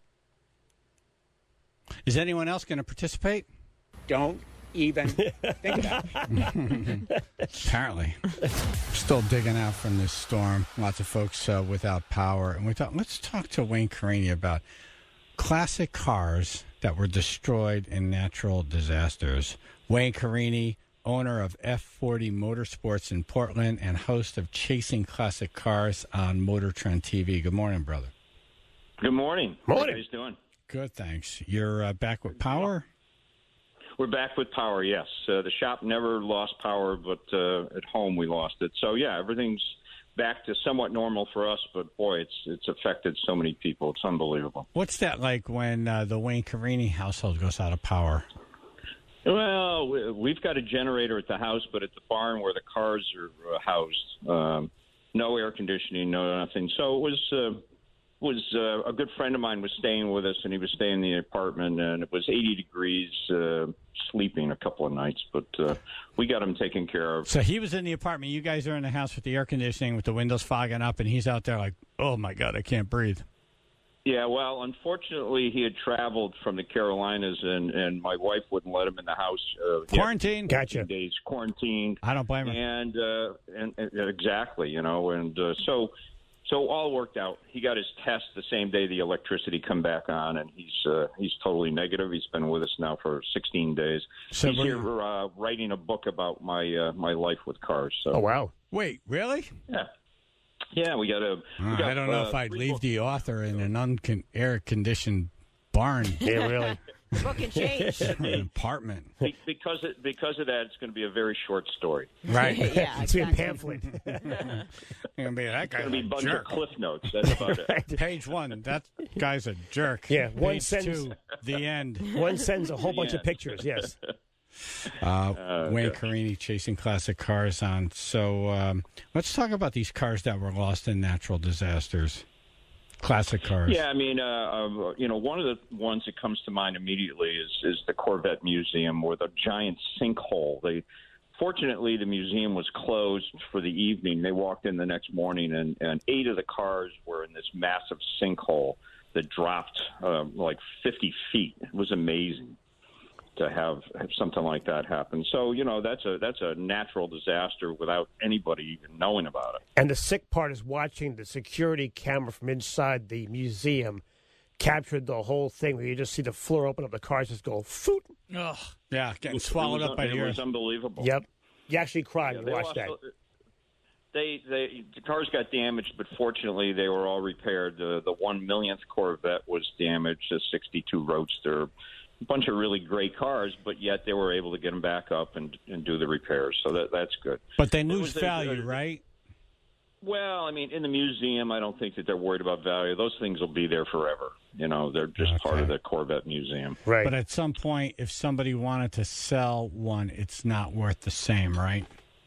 Speaker 1: Is anyone else going to participate?
Speaker 11: Don't even think about it.
Speaker 1: Apparently. Still digging out from this storm. Lots of folks uh, without power. And we thought, let's talk to Wayne Carini about classic cars that were destroyed in natural disasters. Wayne Carini, owner of F forty Motorsports in Portland and host of Chasing Classic Cars on Motor Trend T V. Good morning, brother.
Speaker 13: Good morning.
Speaker 2: Morning.
Speaker 13: How are you guys doing?
Speaker 1: Good, thanks. You're uh, back with power?
Speaker 13: We're back with power, yes. Uh, the shop never lost power, but uh, at home we lost it. So, yeah, everything's back to somewhat normal for us, but, boy, it's it's affected so many people. It's unbelievable.
Speaker 1: What's that like when uh, the Wayne Carini household goes out of power?
Speaker 13: Well, we- we've got a generator at the house, but at the barn where the cars are uh, housed, um, no air conditioning, no nothing. So it was uh, was uh, a good friend of mine was staying with us, and he was staying in the apartment, and it was eighty degrees, uh, sleeping a couple of nights, but uh, we got him taken care of.
Speaker 1: So he was in the apartment. You guys are in the house with the air conditioning, with the windows fogging up, and he's out there like, oh, my God, I can't breathe.
Speaker 13: Yeah, well, unfortunately, he had traveled from the Carolinas, and, and my wife wouldn't let him in the house. Uh, he had
Speaker 1: Quarantine?
Speaker 2: Gotcha.
Speaker 13: Days quarantined.
Speaker 1: I don't blame her.
Speaker 13: And, uh, and, and exactly, you know, and uh, so so all worked out. He got his test the same day the electricity come back on, and he's uh, he's totally negative. He's been with us now for sixteen days.
Speaker 1: So
Speaker 13: he's
Speaker 1: we're-
Speaker 13: here uh, writing a book about my uh, my life with cars. So
Speaker 2: Oh, wow.
Speaker 1: Wait, really?
Speaker 13: yeah. Yeah, we got a.
Speaker 1: Uh, I don't know
Speaker 13: uh,
Speaker 1: if I'd
Speaker 13: three
Speaker 1: leave
Speaker 13: books.
Speaker 1: the author in an uncon- air-conditioned barn.
Speaker 2: Yeah, really.
Speaker 4: Book and change.
Speaker 1: An apartment.
Speaker 13: Be- because it, because of that, it's going to be a very short story.
Speaker 1: Right.
Speaker 4: Yeah,
Speaker 2: It's a
Speaker 4: exactly.
Speaker 2: pamphlet.
Speaker 1: You're gonna be that
Speaker 13: It's
Speaker 1: guy's
Speaker 13: going to be
Speaker 1: a
Speaker 13: a bunch
Speaker 1: jerk.
Speaker 13: of cliff notes. That's about it.
Speaker 1: Page one, that guy's a jerk.
Speaker 2: Yeah, one
Speaker 1: Page
Speaker 2: sentence.
Speaker 1: two, the end.
Speaker 2: One sends a whole bunch
Speaker 13: Yeah.
Speaker 2: of pictures. Yes.
Speaker 1: Uh, Wayne Carini, Chasing Classic Cars on. So um, let's talk about these cars that were lost in natural disasters. Classic cars.
Speaker 13: Yeah, I mean, uh, uh, you know, one of the ones that comes to mind immediately is is the Corvette Museum with a giant sinkhole. They, fortunately, the museum was closed for the evening. They walked in the next morning, and, and eight of the cars were in this massive sinkhole that dropped uh, like fifty feet. It was amazing to have, have something like that happen. So, you know, that's a that's a natural disaster without anybody even knowing about it.
Speaker 2: And the sick part is watching the security camera from inside the museum captured the whole thing where you just see the floor open up, the cars just go, foot.
Speaker 5: Ugh.
Speaker 1: Yeah, getting
Speaker 13: It was-
Speaker 1: swallowed
Speaker 13: it was,
Speaker 1: up by
Speaker 13: it
Speaker 1: the
Speaker 13: was
Speaker 1: earth.
Speaker 13: unbelievable.
Speaker 2: Yep. You actually cried
Speaker 13: Yeah,
Speaker 2: when
Speaker 13: they
Speaker 2: you watched
Speaker 13: lost-
Speaker 2: that.
Speaker 13: They, they, the cars got damaged, but fortunately they were all repaired. The the one millionth Corvette was damaged, a sixty-two Roadster, a bunch of really great cars, but yet they were able to get them back up and and do the repairs. So that that's good.
Speaker 1: But they
Speaker 13: It
Speaker 1: lose
Speaker 13: was a-
Speaker 1: value, right?
Speaker 13: Well, I mean, in the museum, I don't think that they're worried about value. Those things will be there forever. You know, they're just part of the Corvette Museum.
Speaker 2: Right.
Speaker 1: But at some point, if somebody wanted to sell one, it's not worth the same, right?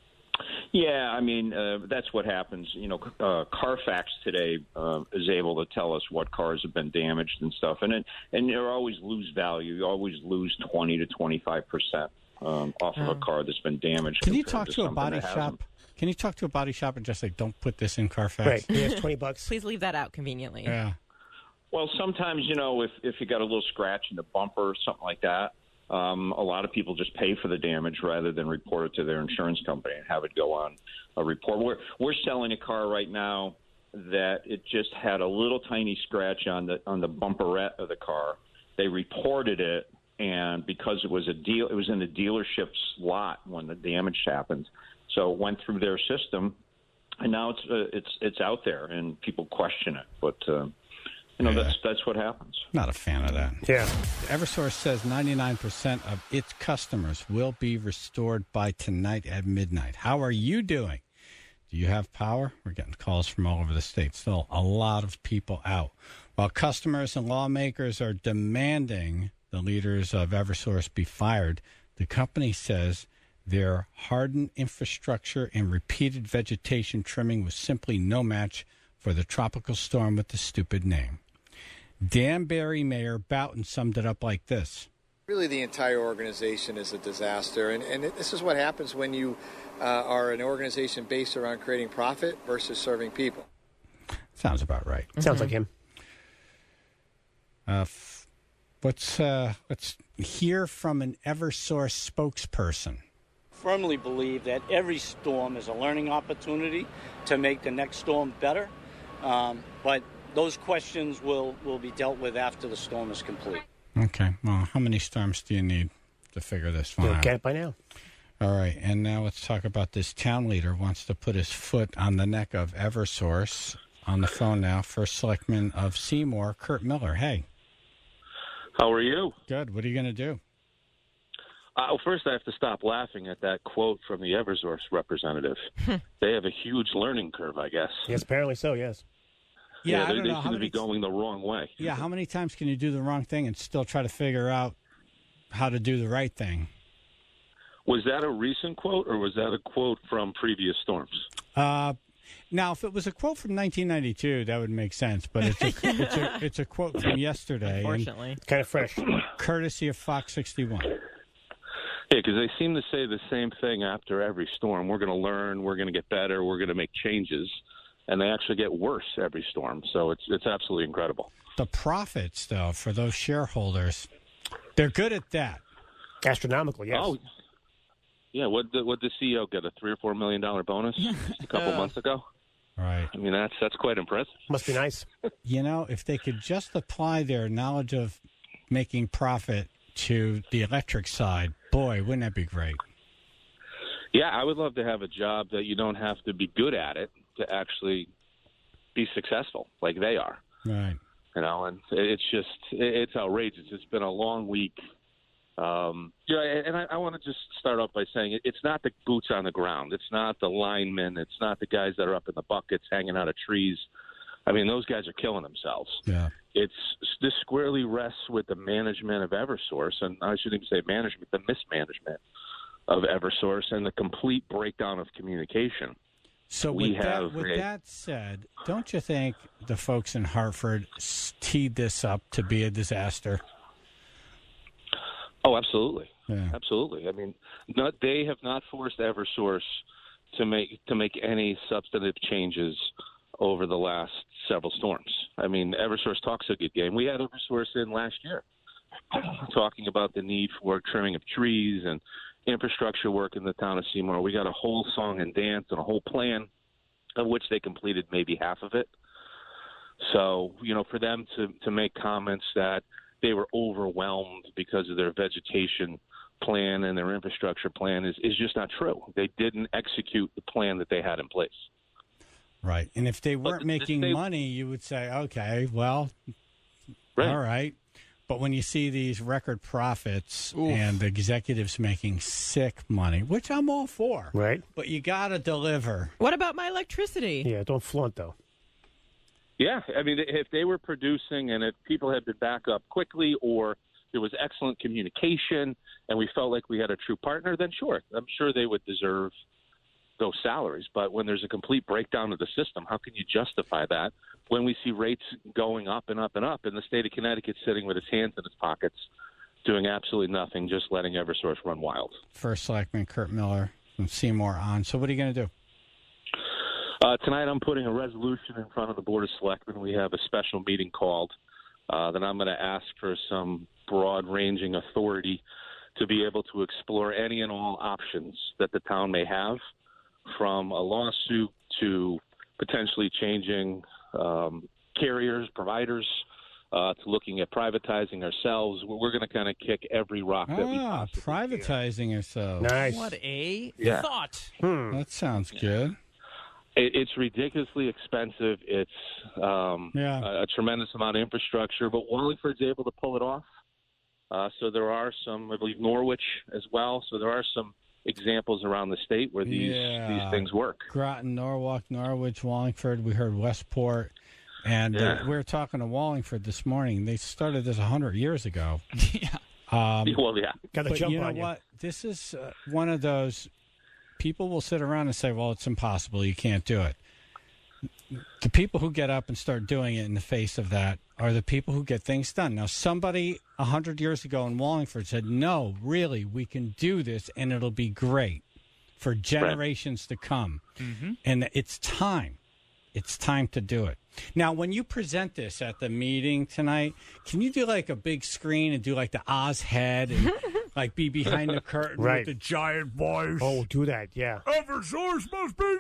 Speaker 13: Yeah, I mean, uh, that's what happens. You know, uh, Carfax today uh, is able to tell us what cars have been damaged and stuff, and it, and you always lose value. You always lose twenty to twenty-five percent um, off of a car that's been damaged.
Speaker 1: Can you
Speaker 13: compared
Speaker 1: talk to a
Speaker 13: something
Speaker 1: body
Speaker 13: that
Speaker 1: shop?
Speaker 13: hasn't.
Speaker 1: Can you talk to a body shop and just say, "Don't put this in Carfax"?
Speaker 2: Right. He has twenty bucks.
Speaker 4: Please leave that out conveniently.
Speaker 1: Yeah.
Speaker 13: Well, sometimes, you know, if, if you got a little scratch in the bumper or something like that, um, a lot of people just pay for the damage rather than report it to their insurance company and have it go on a report. We're, we're selling a car right now that it just had a little tiny scratch on the on the bumperette of the car. They reported it, and because it was a deal, it was in the dealership's lot when the damage happened. So it went through their system, and now it's uh, it's it's out there, and people question it. But uh, you know,
Speaker 1: Yeah.
Speaker 13: that's that's what happens.
Speaker 1: Not a fan of that.
Speaker 2: Yeah.
Speaker 1: Eversource says ninety-nine percent of its customers will be restored by tonight at midnight. How are you doing? Do you have power? We're getting calls from all over the state. Still a lot of people out. While customers and lawmakers are demanding the leaders of Eversource be fired, the company says their hardened infrastructure and repeated vegetation trimming was simply no match for the tropical storm with the stupid name. Danbury Mayor Boughton summed it up like this.
Speaker 12: Really, the entire organization is a disaster, and, and this is what happens when you uh, are an organization based around creating profit versus serving people.
Speaker 1: Sounds about right.
Speaker 2: Sounds like him.
Speaker 1: Uh, f- let's, uh, let's hear from an Eversource spokesperson.
Speaker 14: Firmly believe that every storm is a learning opportunity to make the next storm better, um, but those questions will, will be dealt with after the storm is complete.
Speaker 1: Okay. Well, how many storms do you need to figure this one
Speaker 2: You'll
Speaker 1: out?
Speaker 2: get it by now.
Speaker 1: All right. And now let's talk about this town leader wants to put his foot on the neck of Eversource. On the phone now, First Selectman of Seymour, Kurt Miller. Hey.
Speaker 15: How are you?
Speaker 1: Good. What are you going to do?
Speaker 15: Uh, well, first, I have to stop laughing at that quote from the Eversource representative. They have a huge learning curve, I guess.
Speaker 2: Yes, apparently so, yes.
Speaker 1: Yeah, I
Speaker 15: they,
Speaker 1: don't
Speaker 15: they
Speaker 1: know. How
Speaker 15: seem to
Speaker 1: many
Speaker 15: be going the wrong way.
Speaker 1: Yeah, how many times can you do the wrong thing and still try to figure out how to do the right thing?
Speaker 15: Was that a recent quote, or was that a quote from previous storms?
Speaker 1: Uh, now, if it was a quote from nineteen ninety-two, that would make sense. But it's a, it's a, it's a quote from yesterday.
Speaker 4: Unfortunately.
Speaker 2: Kind of fresh.
Speaker 1: Courtesy of Fox sixty-one.
Speaker 15: Yeah, because they seem to say the same thing after every storm. We're going to learn, we're going to get better, we're going to make changes, and they actually get worse every storm. So it's it's absolutely incredible.
Speaker 1: The profits, though, for those shareholders, they're good at that.
Speaker 2: Astronomical, yes.
Speaker 15: Oh, yeah. What the, what the C E O get, a three or four million dollar bonus just a couple
Speaker 1: Uh.
Speaker 15: months ago?
Speaker 1: Right.
Speaker 15: I mean, that's that's quite impressive.
Speaker 2: Must be nice.
Speaker 1: You know, if they could just apply their knowledge of making profit to the electric side, boy, wouldn't that be great?
Speaker 15: Yeah, I would love to have a job that you don't have to be good at it to actually be successful like they are.
Speaker 1: Right.
Speaker 15: You know, and it's just it's outrageous. It's been a long week. Um, yeah, and I, I want to just start off by saying it's not the boots on the ground. It's not the linemen. It's not the guys that are up in the buckets hanging out of trees. I mean, those guys are killing themselves.
Speaker 1: Yeah.
Speaker 15: It's this squarely rests with the management of Eversource, and I shouldn't even say management, the mismanagement of Eversource, and the complete breakdown of communication.
Speaker 1: So
Speaker 15: we
Speaker 1: with,
Speaker 15: have
Speaker 1: that, with
Speaker 15: a,
Speaker 1: that said, don't you think the folks in Hartford teed this up to be a disaster?
Speaker 15: Oh, absolutely,
Speaker 1: yeah.
Speaker 15: absolutely. I mean, not, they have not forced Eversource to make to make any substantive changes over the last several storms. I mean, Eversource talks a good game. We had Eversource in last year talking about the need for trimming of trees and infrastructure work in the town of Seymour. We got a whole song and dance and a whole plan, of which they completed maybe half of it. So, you know, for them to, to make comments that they were overwhelmed because of their vegetation plan and their infrastructure plan is, is just not true. They didn't execute the plan that they had in place.
Speaker 1: Right. And if they weren't
Speaker 15: But
Speaker 1: making
Speaker 15: they-
Speaker 1: money, you would say, okay, well,
Speaker 15: Right.
Speaker 1: all right. But when you see these record profits and the executives making sick money, which I'm all for,
Speaker 2: Right.
Speaker 1: but you got to deliver.
Speaker 4: What about my electricity?
Speaker 2: Yeah, don't flaunt, though.
Speaker 15: Yeah, I mean, if they were producing and if people had been back up quickly or there was excellent communication and we felt like we had a true partner, then sure, I'm sure they would deserve those salaries. But when there's a complete breakdown of the system, how can you justify that when we see rates going up and up and up and the state of Connecticut sitting with its hands in its pockets, doing absolutely nothing, just letting Eversource run wild?
Speaker 1: First Selectman Kurt Miller from Seymour on. So what are you going to do?
Speaker 15: Uh, tonight I'm putting a resolution in front of the Board of Selectmen. We have a special meeting called uh, that I'm going to ask for some broad-ranging authority to be able to explore any and all options that the town may have, from a lawsuit to potentially changing um, carriers, providers, uh, to looking at privatizing ourselves. We're going to kind of kick every rock that we
Speaker 1: Ah,
Speaker 15: possibly
Speaker 1: privatizing yourselves.
Speaker 2: Nice.
Speaker 5: What a
Speaker 15: Yeah.
Speaker 5: thought.
Speaker 2: Hmm.
Speaker 1: That sounds good.
Speaker 15: It, it's ridiculously expensive. It's um,
Speaker 1: Yeah.
Speaker 15: a, a tremendous amount of infrastructure, but Wallingford's able to pull it off. Uh, so there are some, I believe, Norwich as well. So there are some examples around the state where these
Speaker 1: Yeah.
Speaker 15: these things work.
Speaker 1: Groton, Norwalk, Norwich, Wallingford. We heard Westport. And uh,
Speaker 15: Yeah.
Speaker 1: we were talking to Wallingford this morning. They started this one hundred years ago.
Speaker 5: yeah.
Speaker 1: Um,
Speaker 15: Well, yeah.
Speaker 2: Got to
Speaker 1: but
Speaker 2: jump
Speaker 1: you know
Speaker 2: on you.
Speaker 1: what? This is uh, one of those people will sit around and say, well, it's impossible. You can't do it. The people who get up and start doing it in the face of that are the people who get things done. Now, somebody one hundred years ago in Wallingford said, no, really, we can do this and it'll be great for generations to come.
Speaker 5: Mm-hmm.
Speaker 1: And it's time. It's time to do it. Now, when you present this at the meeting tonight, can you do like a big screen and do like the Oz head and like be behind the curtain
Speaker 2: Right.
Speaker 1: with the giant voice?
Speaker 2: Oh, do that, yeah.
Speaker 1: Eversource must be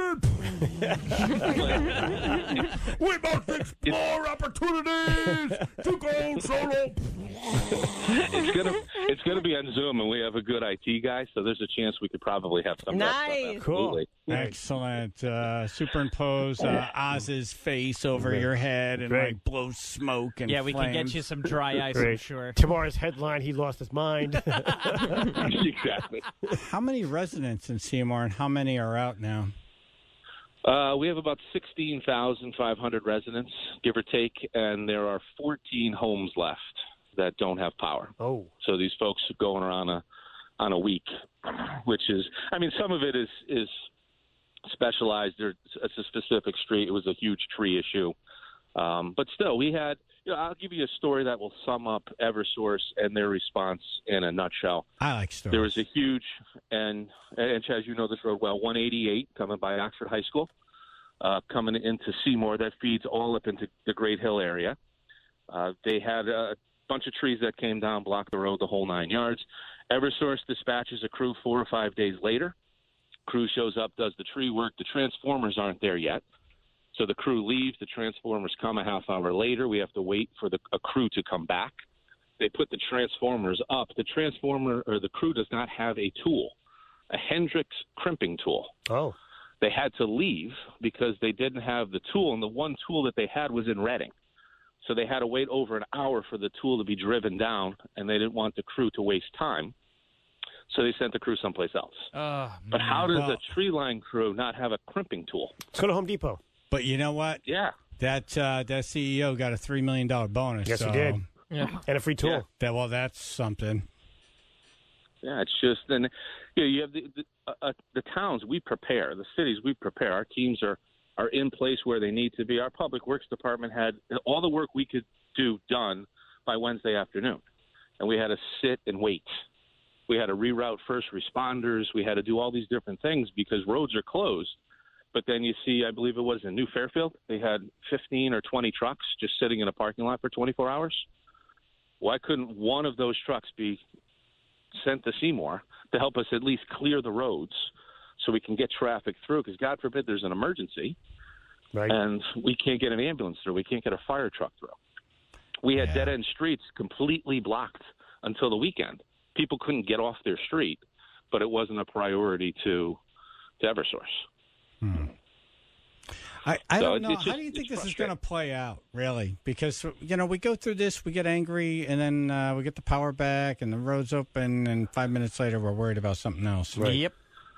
Speaker 1: defeated. We must explore opportunities to go solo.
Speaker 15: It's gonna it's gonna be on Zoom, and we have a good I T guy, so there's a chance we could probably have some.
Speaker 4: Nice.
Speaker 15: Absolutely.
Speaker 1: Excellent. Uh, superimpose uh, Oz's face over your head and
Speaker 2: Great.
Speaker 1: like blow smoke and
Speaker 5: Yeah, we can get
Speaker 1: flames.
Speaker 5: you some dry ice, I'm
Speaker 2: Great.
Speaker 5: sure.
Speaker 2: Tomorrow's headline, he lost his mind.
Speaker 15: Exactly.
Speaker 1: How many residents in Seymour and how many are out now?
Speaker 15: Uh, we have about sixteen thousand five hundred residents, give or take, and there are fourteen homes left that don't have power.
Speaker 2: Oh.
Speaker 15: So these folks are going around a on a week, which is, I mean, some of it is is specialized. There, it's a specific street. It was a huge tree issue, um, but still, we had. You know, I'll give you a story that will sum up Eversource and their response in a nutshell.
Speaker 1: I like stories.
Speaker 15: There was a huge, and, and Chaz, you know this road well, one eighty-eight coming by Oxford High School, uh, coming into Seymour that feeds all up into the Great Hill area. Uh, they had a bunch of trees that came down, blocked the road the whole nine yards. Eversource dispatches a crew four or five days later. Crew shows up, does the tree work. The transformers aren't there yet. So the crew leaves. The transformers come a half hour later. We have to wait for the a crew to come back. They put the transformers up. The transformer or the crew does not have a tool, a Hendrix crimping tool.
Speaker 2: Oh.
Speaker 15: They they had to leave because they didn't have the tool, and the one tool that they had was in Reading. So they had to wait over an hour for the tool to be driven down, and they didn't want the crew to waste time. So they sent the crew someplace else.
Speaker 5: Oh,
Speaker 15: but how does
Speaker 1: Well-
Speaker 15: a tree line crew not have a crimping tool?
Speaker 2: Let's go to Home Depot.
Speaker 1: But you know what?
Speaker 15: Yeah.
Speaker 1: That uh, that C E O got a three million dollar bonus.
Speaker 2: Yes,
Speaker 1: so,
Speaker 2: he did.
Speaker 5: Yeah.
Speaker 2: And a free tool.
Speaker 15: Yeah.
Speaker 1: That, well, that's something.
Speaker 15: Yeah, it's just and you know, you have the the, uh, uh, the towns we prepare, the cities we prepare. Our teams are are in place where they need to be. Our public works department had all the work we could do done by Wednesday afternoon, and we had to sit and wait. We had to reroute first responders. We had to do all these different things because roads are closed. But then you see, I believe it was in New Fairfield, they had fifteen or twenty trucks just sitting in a parking lot for twenty-four hours. Why couldn't one of those trucks be sent to Seymour to help us at least clear the roads so we can get traffic through? Because God forbid there's an emergency,
Speaker 2: right.
Speaker 15: and we can't get an ambulance through. We can't get a fire truck through. We had
Speaker 1: Yeah.
Speaker 15: dead-end streets completely blocked until the weekend. People couldn't get off their street, but it wasn't a priority to, to Eversource.
Speaker 1: Hmm. I, I
Speaker 15: So
Speaker 1: don't
Speaker 15: it's-
Speaker 1: know.
Speaker 15: it's
Speaker 1: How
Speaker 15: just-
Speaker 1: do you think
Speaker 15: it's
Speaker 1: this is going to play out, really? Because, you know, we go through this, we get angry, and then uh, we get the power back, and the road's open, and five minutes later we're worried about something else.
Speaker 5: Yep.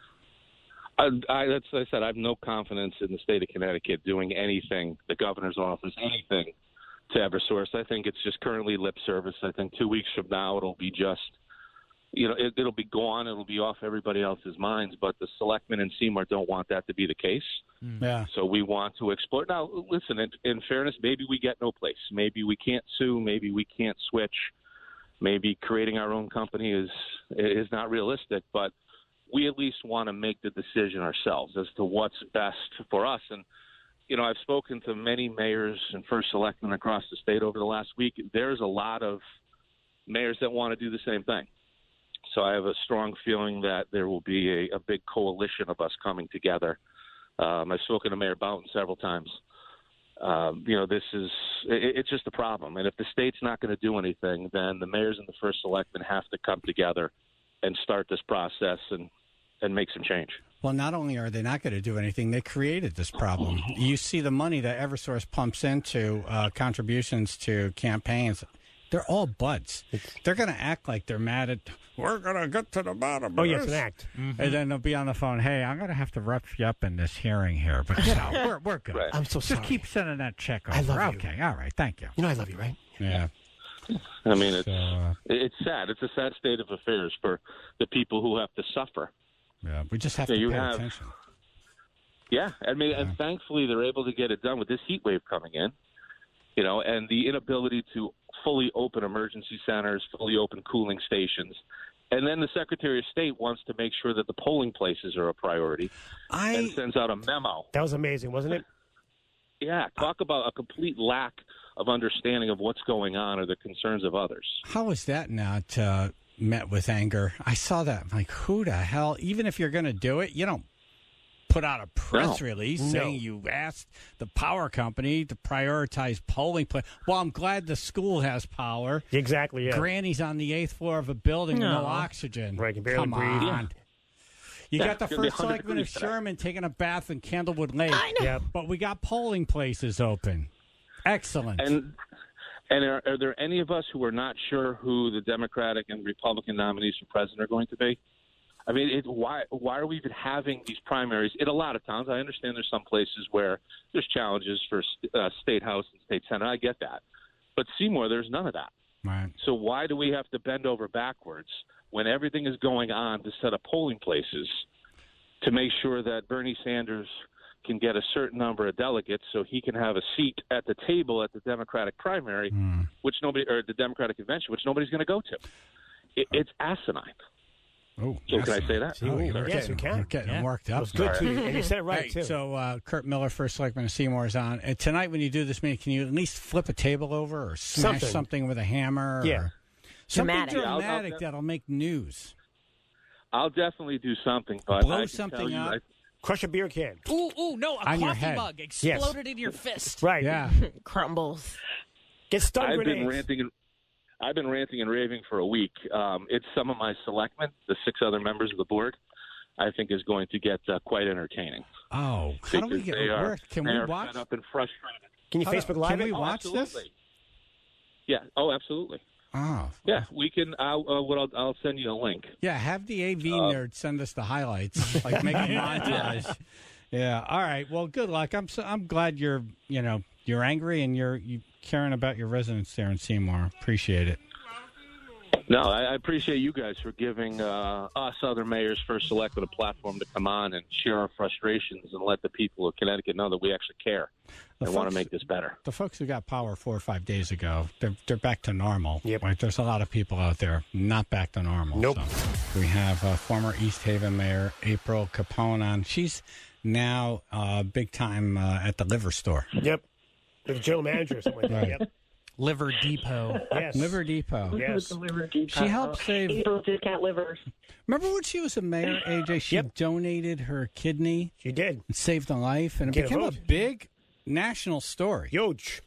Speaker 15: I, I, that's, I said I have no confidence in the state of Connecticut doing anything, the governor's office, anything to Eversource. I think it's just currently lip service. I think two weeks from now it'll be just, you know, it, it'll be gone. It'll be off everybody else's minds. But the selectmen in Seymour don't want that to be the case.
Speaker 1: Yeah.
Speaker 15: So we want to explore. Now, listen, in, in fairness, maybe we get no place. Maybe we can't sue. Maybe we can't switch. Maybe creating our own company is is not realistic. But we at least want to make the decision ourselves as to what's best for us. And, you know, I've spoken to many mayors and first selectmen across the state over the last week. There's a lot of mayors that want to do the same thing. So I have a strong feeling that there will be a, a big coalition of us coming together. Um, I've spoken to Mayor Boughton several times. Um, you know, this is it, it's just a problem. And if the state's not going to do anything, then the mayors and the first selectmen have to come together and start this process and, and make some change.
Speaker 1: Well, not only are they not going to do anything, they created this problem. You see the money that Eversource pumps into uh, contributions to campaigns. They're all buds. They're going to act like they're mad at, we're going to get to the bottom
Speaker 2: Oh,
Speaker 1: of
Speaker 2: yeah,
Speaker 1: this.
Speaker 2: it's an act.
Speaker 1: Mm-hmm. And then they'll be on the phone, hey, I'm going to have to rough you up in this hearing here. But, you know, we're, we're good.
Speaker 15: Right.
Speaker 2: I'm so
Speaker 1: Just
Speaker 2: sorry.
Speaker 1: keep sending that check over.
Speaker 2: I love you.
Speaker 1: Okay, all right, thank you.
Speaker 2: You know I love you, right?
Speaker 1: Yeah.
Speaker 15: I mean, it's
Speaker 1: So, uh,
Speaker 15: it's sad. It's a sad state of affairs for the people who have to suffer.
Speaker 1: yeah, we just have
Speaker 15: Yeah,
Speaker 1: to
Speaker 15: you
Speaker 1: pay
Speaker 15: have-
Speaker 1: attention.
Speaker 15: Yeah, I mean, and thankfully they're able to get it done with this heat wave coming in, you know, and the inability to fully open emergency centers, fully open cooling stations. And then the Secretary of State wants to make sure that the polling places are a priority
Speaker 1: I
Speaker 15: and sends out a memo.
Speaker 2: That was amazing, wasn't it?
Speaker 15: Yeah, talk about a complete lack of understanding of what's going on or the concerns of others.
Speaker 1: How is that not uh, met with anger? I saw that. I'm like, who the hell? Even if you're going to do it, you don't put out a press
Speaker 15: No.
Speaker 1: release
Speaker 2: No.
Speaker 1: saying you asked the power company to prioritize polling place. Well, I'm glad the school has power.
Speaker 2: Exactly, yeah.
Speaker 1: Granny's on the eighth floor of a building
Speaker 4: No.
Speaker 1: with no oxygen.
Speaker 2: Right, can barely
Speaker 1: Come
Speaker 2: breathe.
Speaker 1: on.
Speaker 2: Yeah.
Speaker 1: You
Speaker 15: Yeah,
Speaker 1: got the
Speaker 15: it's gonna be
Speaker 1: first
Speaker 15: one hundred
Speaker 1: selectman of
Speaker 15: degrees today.
Speaker 1: Sherman taking a bath in Candlewood Lake.
Speaker 4: I know.
Speaker 2: Yep.
Speaker 1: But we got polling places open. Excellent.
Speaker 15: And and are, are there any of us who are not sure who the Democratic and Republican nominees for president are going to be? I mean, it, why why are we even having these primaries in a lot of towns? I understand there's some places where there's challenges for uh, state house and state senate. I get that, but Seymour, there's none of that.
Speaker 1: Right.
Speaker 15: So why do we have to bend over backwards when everything is going on to set up polling places to make sure that Bernie Sanders can get a certain number of delegates so he can have a seat at the table at the Democratic primary,
Speaker 1: Mm.
Speaker 15: which nobody, or the Democratic convention, which nobody's going to go to? It, it's asinine.
Speaker 1: Oh,
Speaker 15: So can I say that?
Speaker 1: Oh, you're
Speaker 2: Yes,
Speaker 1: getting,
Speaker 2: we can.
Speaker 1: you're getting
Speaker 2: Yeah.
Speaker 1: worked
Speaker 2: It
Speaker 1: up.
Speaker 2: was good,
Speaker 15: All
Speaker 2: too.
Speaker 15: right.
Speaker 2: And you said it right,
Speaker 1: Hey,
Speaker 2: too.
Speaker 1: so uh, Kurt Miller, first selectman of Seymour, is on. And tonight, when you do this meeting, can you at least flip a table over or smash
Speaker 2: Something.
Speaker 1: something, with a hammer?
Speaker 2: Yeah.
Speaker 1: Or something
Speaker 4: Dramatic.
Speaker 15: Yeah, I'll-
Speaker 1: dramatic
Speaker 15: I'll-
Speaker 1: that'll make news.
Speaker 15: I'll definitely do something, but
Speaker 1: Blow
Speaker 15: I can
Speaker 1: something
Speaker 15: tell you,
Speaker 1: up.
Speaker 15: I,
Speaker 2: Crush a beer can.
Speaker 5: Ooh, ooh, no, a
Speaker 1: On your
Speaker 5: coffee
Speaker 1: head.
Speaker 5: mug exploded in your fist.
Speaker 2: Right.
Speaker 1: Yeah.
Speaker 4: Crumbles.
Speaker 2: Get stun
Speaker 15: I've
Speaker 2: grenades.
Speaker 15: been ranting and I've been ranting and raving for a week. Um, it's some of my selectmen, the six other members of the board. I think is going to get uh, quite entertaining.
Speaker 1: Oh, how do we
Speaker 15: Because
Speaker 1: get?
Speaker 15: they are-
Speaker 1: Where, can
Speaker 15: they
Speaker 1: we
Speaker 15: are
Speaker 1: watch?
Speaker 15: fed up and frustrated.
Speaker 2: Can you
Speaker 1: How do-
Speaker 2: Facebook Live
Speaker 1: Can
Speaker 2: it?
Speaker 1: we
Speaker 2: Oh,
Speaker 1: watch this?
Speaker 15: absolutely. Yeah. Oh, absolutely.
Speaker 1: Oh,
Speaker 15: Yeah, we can. I'll, uh, what I'll, I'll send you a link.
Speaker 1: yeah. Have the A V
Speaker 15: Uh,
Speaker 1: nerd send us the highlights, like make a montage. Yeah. All right. Well, good luck. I'm so, I'm glad you're you know you're angry and you're you caring about your residents there in Seymour. Appreciate it.
Speaker 15: No, I, I appreciate you guys for giving uh, us other mayors first elected a platform to come on and share our frustrations and let the people of Connecticut know that we actually care
Speaker 1: The
Speaker 15: and want
Speaker 1: folks-
Speaker 15: to make this better.
Speaker 1: The folks who got power four or five days ago, they're they're back to normal.
Speaker 2: Yep.
Speaker 1: Right? There's a lot of people out there not back to normal.
Speaker 2: Nope.
Speaker 1: So we have uh, former East Haven Mayor April Capone on. She's now uh, big time uh, at the liver store.
Speaker 2: Yep. The general manager or something like that.
Speaker 1: Right.
Speaker 2: Yep.
Speaker 5: Liver Depot.
Speaker 2: Yes.
Speaker 1: Liver Depot.
Speaker 2: Yes.
Speaker 6: The liver depot.
Speaker 1: She helped save.
Speaker 6: April discount livers.
Speaker 1: Remember when she was a mayor, A J? She
Speaker 2: Yep.
Speaker 1: donated her kidney.
Speaker 2: She did.
Speaker 1: And saved a life, and it
Speaker 2: Get a
Speaker 1: became a
Speaker 2: vote.
Speaker 1: big national story.
Speaker 2: Huge.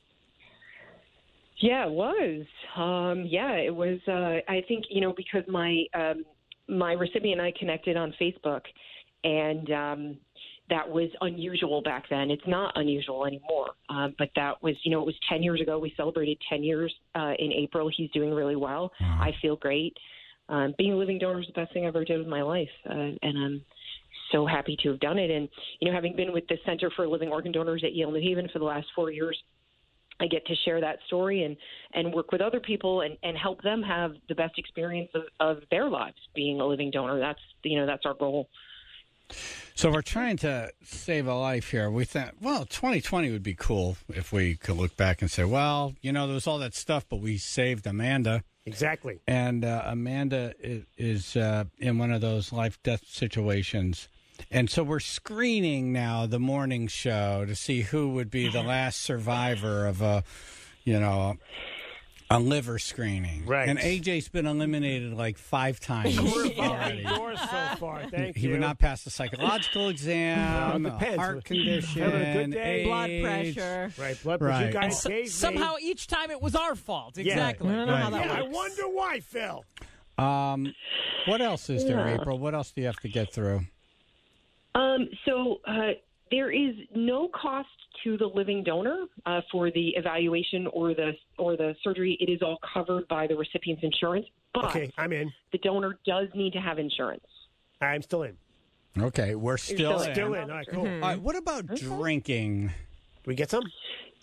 Speaker 6: Yeah, it was. Um, yeah, it was. Uh, I think you know because my um, my recipient and I connected on Facebook, and um, that was unusual back then. It's not unusual anymore. Um, but that was, you know, it was ten years ago. We celebrated ten years uh, in April. He's doing really well.
Speaker 1: Wow.
Speaker 6: I feel great. Um, being a living donor is the best thing I ever did with my life, uh, and I'm so happy to have done it. And you know, having been with the Center for Living Organ Donors at Yale New Haven for the last four years. I get to share that story and, and work with other people and, and help them have the best experience of, of their lives being a living donor. That's, you know, that's our goal.
Speaker 1: So we're trying to save a life here. We thought, well, twenty twenty would be cool if we could look back and say, well, you know, there was all that stuff, but we saved Amanda.
Speaker 2: Exactly.
Speaker 1: And uh, Amanda is, is uh, in one of those life-death situations. And so we're screening now the morning show to see who would be the last survivor of a, you know, a liver screening.
Speaker 2: Right.
Speaker 1: And A J's been eliminated like five times already.
Speaker 2: Doors so far. Thank
Speaker 1: He
Speaker 2: you.
Speaker 1: would not pass the psychological exam,
Speaker 2: No, it
Speaker 1: a
Speaker 2: depends.
Speaker 1: heart condition,
Speaker 2: Having a good day.
Speaker 1: age.
Speaker 10: Blood pressure.
Speaker 2: Right. Blood pressure.
Speaker 1: Right.
Speaker 2: You guys
Speaker 10: S-
Speaker 2: gave me.
Speaker 10: somehow each time it was our fault.
Speaker 2: Yeah.
Speaker 10: Exactly. I don't know how
Speaker 1: Right.
Speaker 10: that
Speaker 2: Yeah, I
Speaker 10: works.
Speaker 2: wonder why, Phil.
Speaker 1: Um, what else is there,
Speaker 6: Yeah.
Speaker 1: April? What else do you have to get through?
Speaker 6: Um, so uh, there is no cost to the living donor uh, for the evaluation or the or the surgery. It is all covered by the recipient's insurance, but
Speaker 2: Okay, I'm in.
Speaker 6: the donor does need to have insurance.
Speaker 2: I'm still in.
Speaker 1: Okay, we're still
Speaker 6: still
Speaker 1: in.
Speaker 2: Still in. All right, cool.
Speaker 1: All right, what about drinking?
Speaker 2: Do we get some?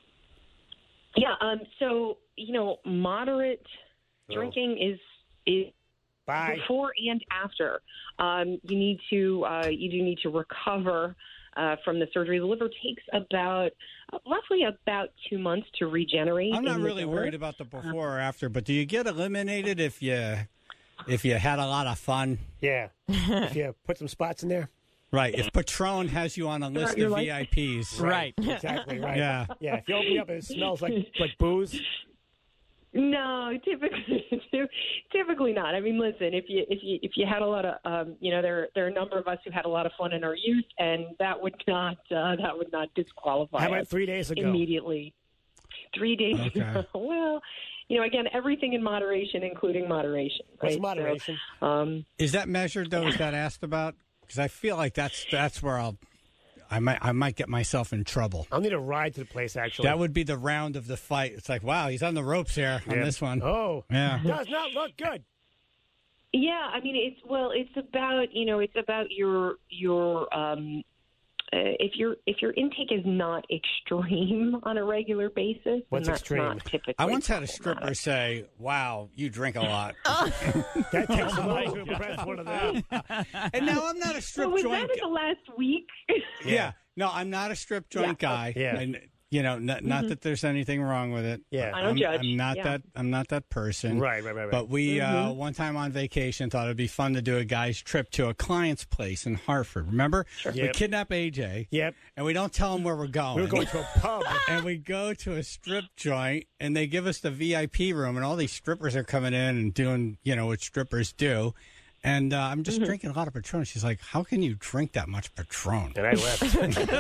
Speaker 6: Yeah. Um. So you know, moderate
Speaker 2: Oh.
Speaker 6: drinking is is
Speaker 2: Bye.
Speaker 6: before and after. Um, you need to uh, you do need to recover uh, from the surgery. The liver takes about uh, roughly about two months to regenerate.
Speaker 1: I'm not
Speaker 6: in the
Speaker 1: really
Speaker 6: donor.
Speaker 1: worried about the before or after, but do you get eliminated if you if you had a lot of fun?
Speaker 2: Yeah. If you put some spots in there.
Speaker 1: Right. If Patron has you on a list
Speaker 6: You're
Speaker 1: of
Speaker 6: like-
Speaker 1: V I Ps.
Speaker 10: Right.
Speaker 2: Exactly right.
Speaker 1: Yeah.
Speaker 2: Yeah. If you open it up and it smells like like booze.
Speaker 6: No, typically, typically not. I mean, listen, if you if you if you had a lot of, um, you know, there there are a number of us who had a lot of fun in our youth, and that would not uh, that would not disqualify
Speaker 2: How about
Speaker 6: us
Speaker 2: three days ago?
Speaker 6: immediately. Three days
Speaker 1: Okay.
Speaker 6: ago. Well, you know, again, everything in moderation, including moderation.
Speaker 2: What's
Speaker 6: right?
Speaker 2: moderation?
Speaker 6: So, um,
Speaker 1: Is that measured though? Is that asked about? Because I feel like that's that's where I'll I might I might get myself in trouble.
Speaker 2: I'll need a ride to the place, actually.
Speaker 1: That would be the round of the fight. It's like, wow, he's on the ropes here on
Speaker 2: Yeah.
Speaker 1: this one.
Speaker 2: Oh.
Speaker 1: Yeah.
Speaker 2: Does not look good.
Speaker 6: yeah, I mean, it's well, it's about you know, it's about your your um, uh, if your if your intake is not extreme on a regular basis, then
Speaker 2: What's
Speaker 6: that's
Speaker 2: extreme?
Speaker 6: not typically.
Speaker 1: I once had a stripper say, "Wow, you drink a lot,"
Speaker 2: That takes some money to impress one of them.
Speaker 1: and now I'm not a strip
Speaker 6: Well, was
Speaker 1: joint.
Speaker 6: that in the last week?
Speaker 1: Yeah. No, I'm not a strip joint
Speaker 6: Yeah.
Speaker 1: guy.
Speaker 2: Yeah.
Speaker 1: And you know, not, not that there's anything wrong with it.
Speaker 2: Yeah.
Speaker 6: I don't
Speaker 1: I'm,
Speaker 6: judge.
Speaker 1: I'm not
Speaker 6: Yeah.
Speaker 1: that I'm not that person.
Speaker 2: Right, right, right, right.
Speaker 1: But we uh, one time on vacation thought it'd be fun to do a guy's trip to a client's place in Hartford. Remember? We
Speaker 2: Yep.
Speaker 1: kidnap A J.
Speaker 2: Yep.
Speaker 1: And we don't tell him where we're going.
Speaker 2: We were going to a pub.
Speaker 1: and we go to a strip joint, and they give us the V I P room, and all these strippers are coming in and doing, you know, what strippers do. And uh, I'm just
Speaker 2: Mhm.
Speaker 1: drinking a lot of Patron. She's like, how can you drink that much Patron?
Speaker 2: And I left.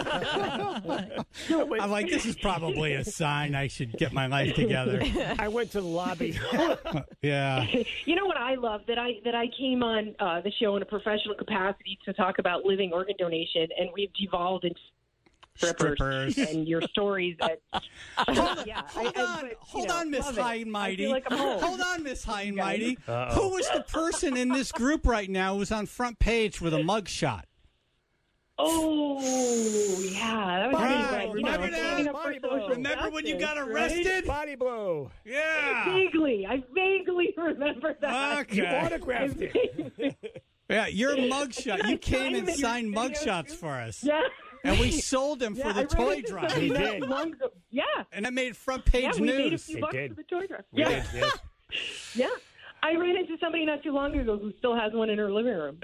Speaker 1: I'm like, this is probably a sign I should get my life together.
Speaker 2: I went to the lobby.
Speaker 1: Yeah.
Speaker 16: You know what I love that I that I came on uh, the show in a professional capacity to talk about living organ donation, and we've devolved into strippers,
Speaker 1: Strippers.
Speaker 16: and your stories. At,
Speaker 1: Hold
Speaker 16: yeah,
Speaker 1: Hold
Speaker 16: I, I,
Speaker 1: on,
Speaker 16: but,
Speaker 1: hold
Speaker 16: you know,
Speaker 1: on, Miss
Speaker 16: love it.
Speaker 1: High and
Speaker 16: I
Speaker 1: Mighty.
Speaker 16: feel like I'm home.
Speaker 1: Hold on, Miss High and Mighty.
Speaker 2: Uh-oh.
Speaker 1: Who was the person in this group right now who's on front page with a mug shot?
Speaker 16: Oh yeah, that was
Speaker 1: Right.
Speaker 16: pretty good. You
Speaker 1: Remember
Speaker 16: know,
Speaker 1: that?
Speaker 16: standing up for
Speaker 2: Body blow.
Speaker 16: social
Speaker 1: Remember when you
Speaker 16: justice,
Speaker 1: got
Speaker 16: right?
Speaker 1: arrested?
Speaker 2: Body blow.
Speaker 1: Yeah.
Speaker 16: Vaguely, I vaguely remember that.
Speaker 1: Okay.
Speaker 2: You autographed it.
Speaker 1: Yeah, your mug shot. You
Speaker 16: I
Speaker 1: came and
Speaker 16: signed
Speaker 1: signed
Speaker 16: it.
Speaker 1: mug shots for us.
Speaker 16: Yeah.
Speaker 1: And we sold them for
Speaker 16: Yeah,
Speaker 1: the
Speaker 16: I ran
Speaker 1: toy
Speaker 16: into
Speaker 1: drive.
Speaker 16: somebody
Speaker 2: We
Speaker 16: not
Speaker 2: did.
Speaker 16: too long ago. Yeah.
Speaker 1: And that made front page
Speaker 16: Yeah, we made a
Speaker 1: news.
Speaker 16: few
Speaker 2: It
Speaker 16: bucks
Speaker 2: did.
Speaker 16: for the toy drive.
Speaker 2: We
Speaker 16: Yeah.
Speaker 2: did, yes.
Speaker 16: Yeah. I ran into somebody not too long ago who still has one in her living room.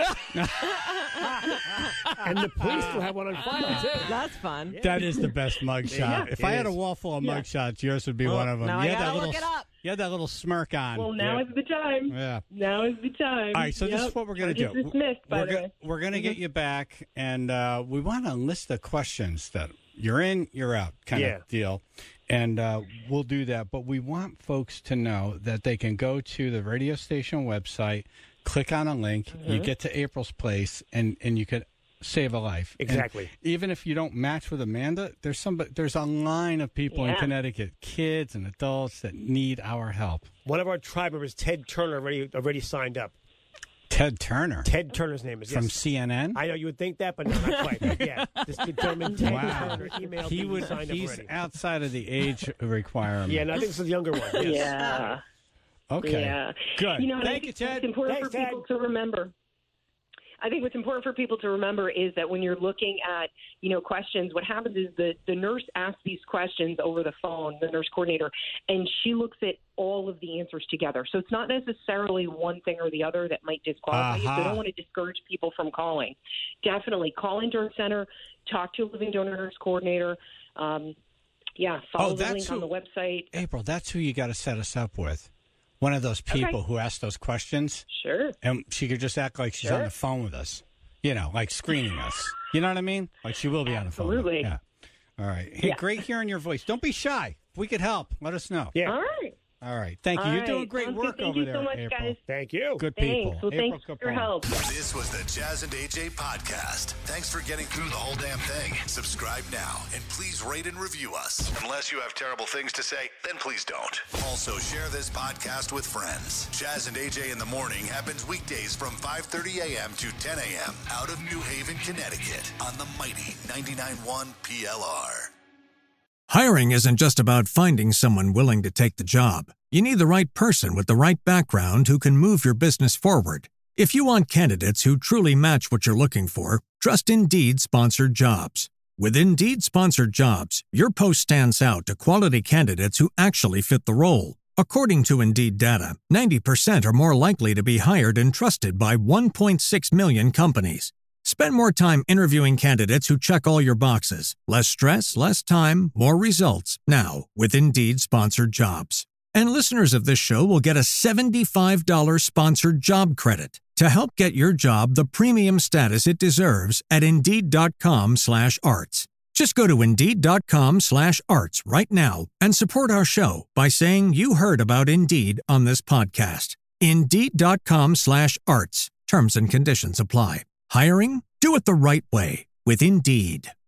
Speaker 2: And the police still have one on file, too.
Speaker 4: That's fun.
Speaker 1: That is the best mug shot.
Speaker 16: Yeah,
Speaker 1: if
Speaker 2: it
Speaker 1: I had a
Speaker 2: is.
Speaker 1: wall full of
Speaker 16: Yeah.
Speaker 1: mug shots, yours would be one of them.
Speaker 4: Now
Speaker 1: you
Speaker 4: I
Speaker 1: had that
Speaker 4: gotta
Speaker 1: little,
Speaker 4: look it up.
Speaker 1: You had that little smirk on.
Speaker 16: Well, now
Speaker 2: Yeah.
Speaker 16: is the time.
Speaker 1: Yeah.
Speaker 16: Now is the time.
Speaker 1: All right, so this
Speaker 16: Yep.
Speaker 1: is what we're going to
Speaker 16: Charges
Speaker 1: do.
Speaker 16: Dismissed, by
Speaker 1: we're
Speaker 16: the
Speaker 1: go-
Speaker 16: way.
Speaker 1: we're going to
Speaker 16: Mhm.
Speaker 1: get you back, and uh, we want a list of questions that you're in, you're out kind
Speaker 2: Yeah.
Speaker 1: of deal. And uh, we'll do that. But we want folks to know that they can go to the radio station website, click on a link, you
Speaker 2: Mhm.
Speaker 1: get to April's place, and, and you could save a life. And
Speaker 2: Exactly.
Speaker 1: even if you don't match with Amanda, there's some there's a line of people in
Speaker 16: Yeah.
Speaker 1: Connecticut, kids and adults, that need our help.
Speaker 2: One of our tribe members, Ted Turner, already already signed up.
Speaker 1: Ted Turner
Speaker 2: Ted Turner's name is
Speaker 1: from
Speaker 2: yes.
Speaker 1: C N N.
Speaker 2: I know you would think that, but no, not quite. But yeah, this gentleman, Ted
Speaker 1: Wow.
Speaker 2: Turner, emailed
Speaker 1: He
Speaker 2: me,
Speaker 1: would.
Speaker 2: signed
Speaker 1: He's
Speaker 2: up already.
Speaker 1: outside of the age requirement.
Speaker 2: Yeah, no, I think this is the younger one. Yes.
Speaker 16: Yeah.
Speaker 1: Okay.
Speaker 16: Yeah.
Speaker 1: Good.
Speaker 16: You know, and I
Speaker 1: Thank you,
Speaker 16: think
Speaker 1: Ted.
Speaker 16: It's important
Speaker 2: Thanks,
Speaker 16: for people
Speaker 2: Ted.
Speaker 16: to remember. I think what's important for people to remember is that when you're looking at, you know, questions, what happens is the, the nurse asks these questions over the phone, the nurse coordinator, and she looks at all of the answers together. So it's not necessarily one thing or the other that might disqualify you. So I
Speaker 1: Uh-huh.
Speaker 16: don't want to discourage people from calling. Definitely call into our center, talk to a living donor nurse coordinator. Um, yeah, follow
Speaker 1: Oh,
Speaker 16: the
Speaker 1: that's
Speaker 16: link on
Speaker 1: who-
Speaker 16: the website.
Speaker 1: April, that's who you got to set us up with. One of those people
Speaker 16: Okay.
Speaker 1: who ask those questions.
Speaker 16: Sure.
Speaker 1: And she could just act like she's on
Speaker 16: Sure.
Speaker 1: the phone with us. You know, like screening us. You know what I mean? Like she will be on the phone.
Speaker 16: Absolutely.
Speaker 1: Yeah. All right. Hey,
Speaker 16: Yeah.
Speaker 1: great hearing your voice. Don't be shy. If we could help, let us know.
Speaker 2: Yeah.
Speaker 16: All right.
Speaker 1: All right. Thank you.
Speaker 16: All
Speaker 1: You're doing
Speaker 16: right.
Speaker 1: great
Speaker 16: Sounds
Speaker 1: work
Speaker 16: good. Thank
Speaker 1: over
Speaker 16: you
Speaker 1: there,
Speaker 16: so much,
Speaker 1: April.
Speaker 16: guys.
Speaker 2: Thank you.
Speaker 1: Good
Speaker 16: Thanks.
Speaker 1: people.
Speaker 16: Well,
Speaker 1: April
Speaker 16: thanks for your
Speaker 1: Capone.
Speaker 16: help.
Speaker 17: This was the Jazz and A J podcast. Thanks for getting through the whole damn thing. Subscribe now and please rate and review us. Unless you have terrible things to say, then please don't. Also, share this podcast with friends. Jazz and A J in the Morning happens weekdays from five thirty a.m. to ten a.m. out of New Haven, Connecticut on the mighty ninety-nine point one P L R.
Speaker 18: Hiring isn't just about finding someone willing to take the job. You need the right person with the right background who can move your business forward. If you want candidates who truly match what you're looking for, trust Indeed Sponsored Jobs. With Indeed Sponsored Jobs, your post stands out to quality candidates who actually fit the role. According to Indeed data, ninety percent are more likely to be hired and trusted by one point six million companies. Spend more time interviewing candidates who check all your boxes. Less stress, less time, more results. Now, with Indeed Sponsored Jobs. And listeners of this show will get a seventy-five dollars sponsored job credit to help get your job the premium status it deserves at Indeed.com slash arts. Just go to Indeed.com slash arts right now and support our show by saying you heard about Indeed on this podcast. Indeed.com slash arts. Terms and conditions apply. Hiring? Do it the right way with Indeed.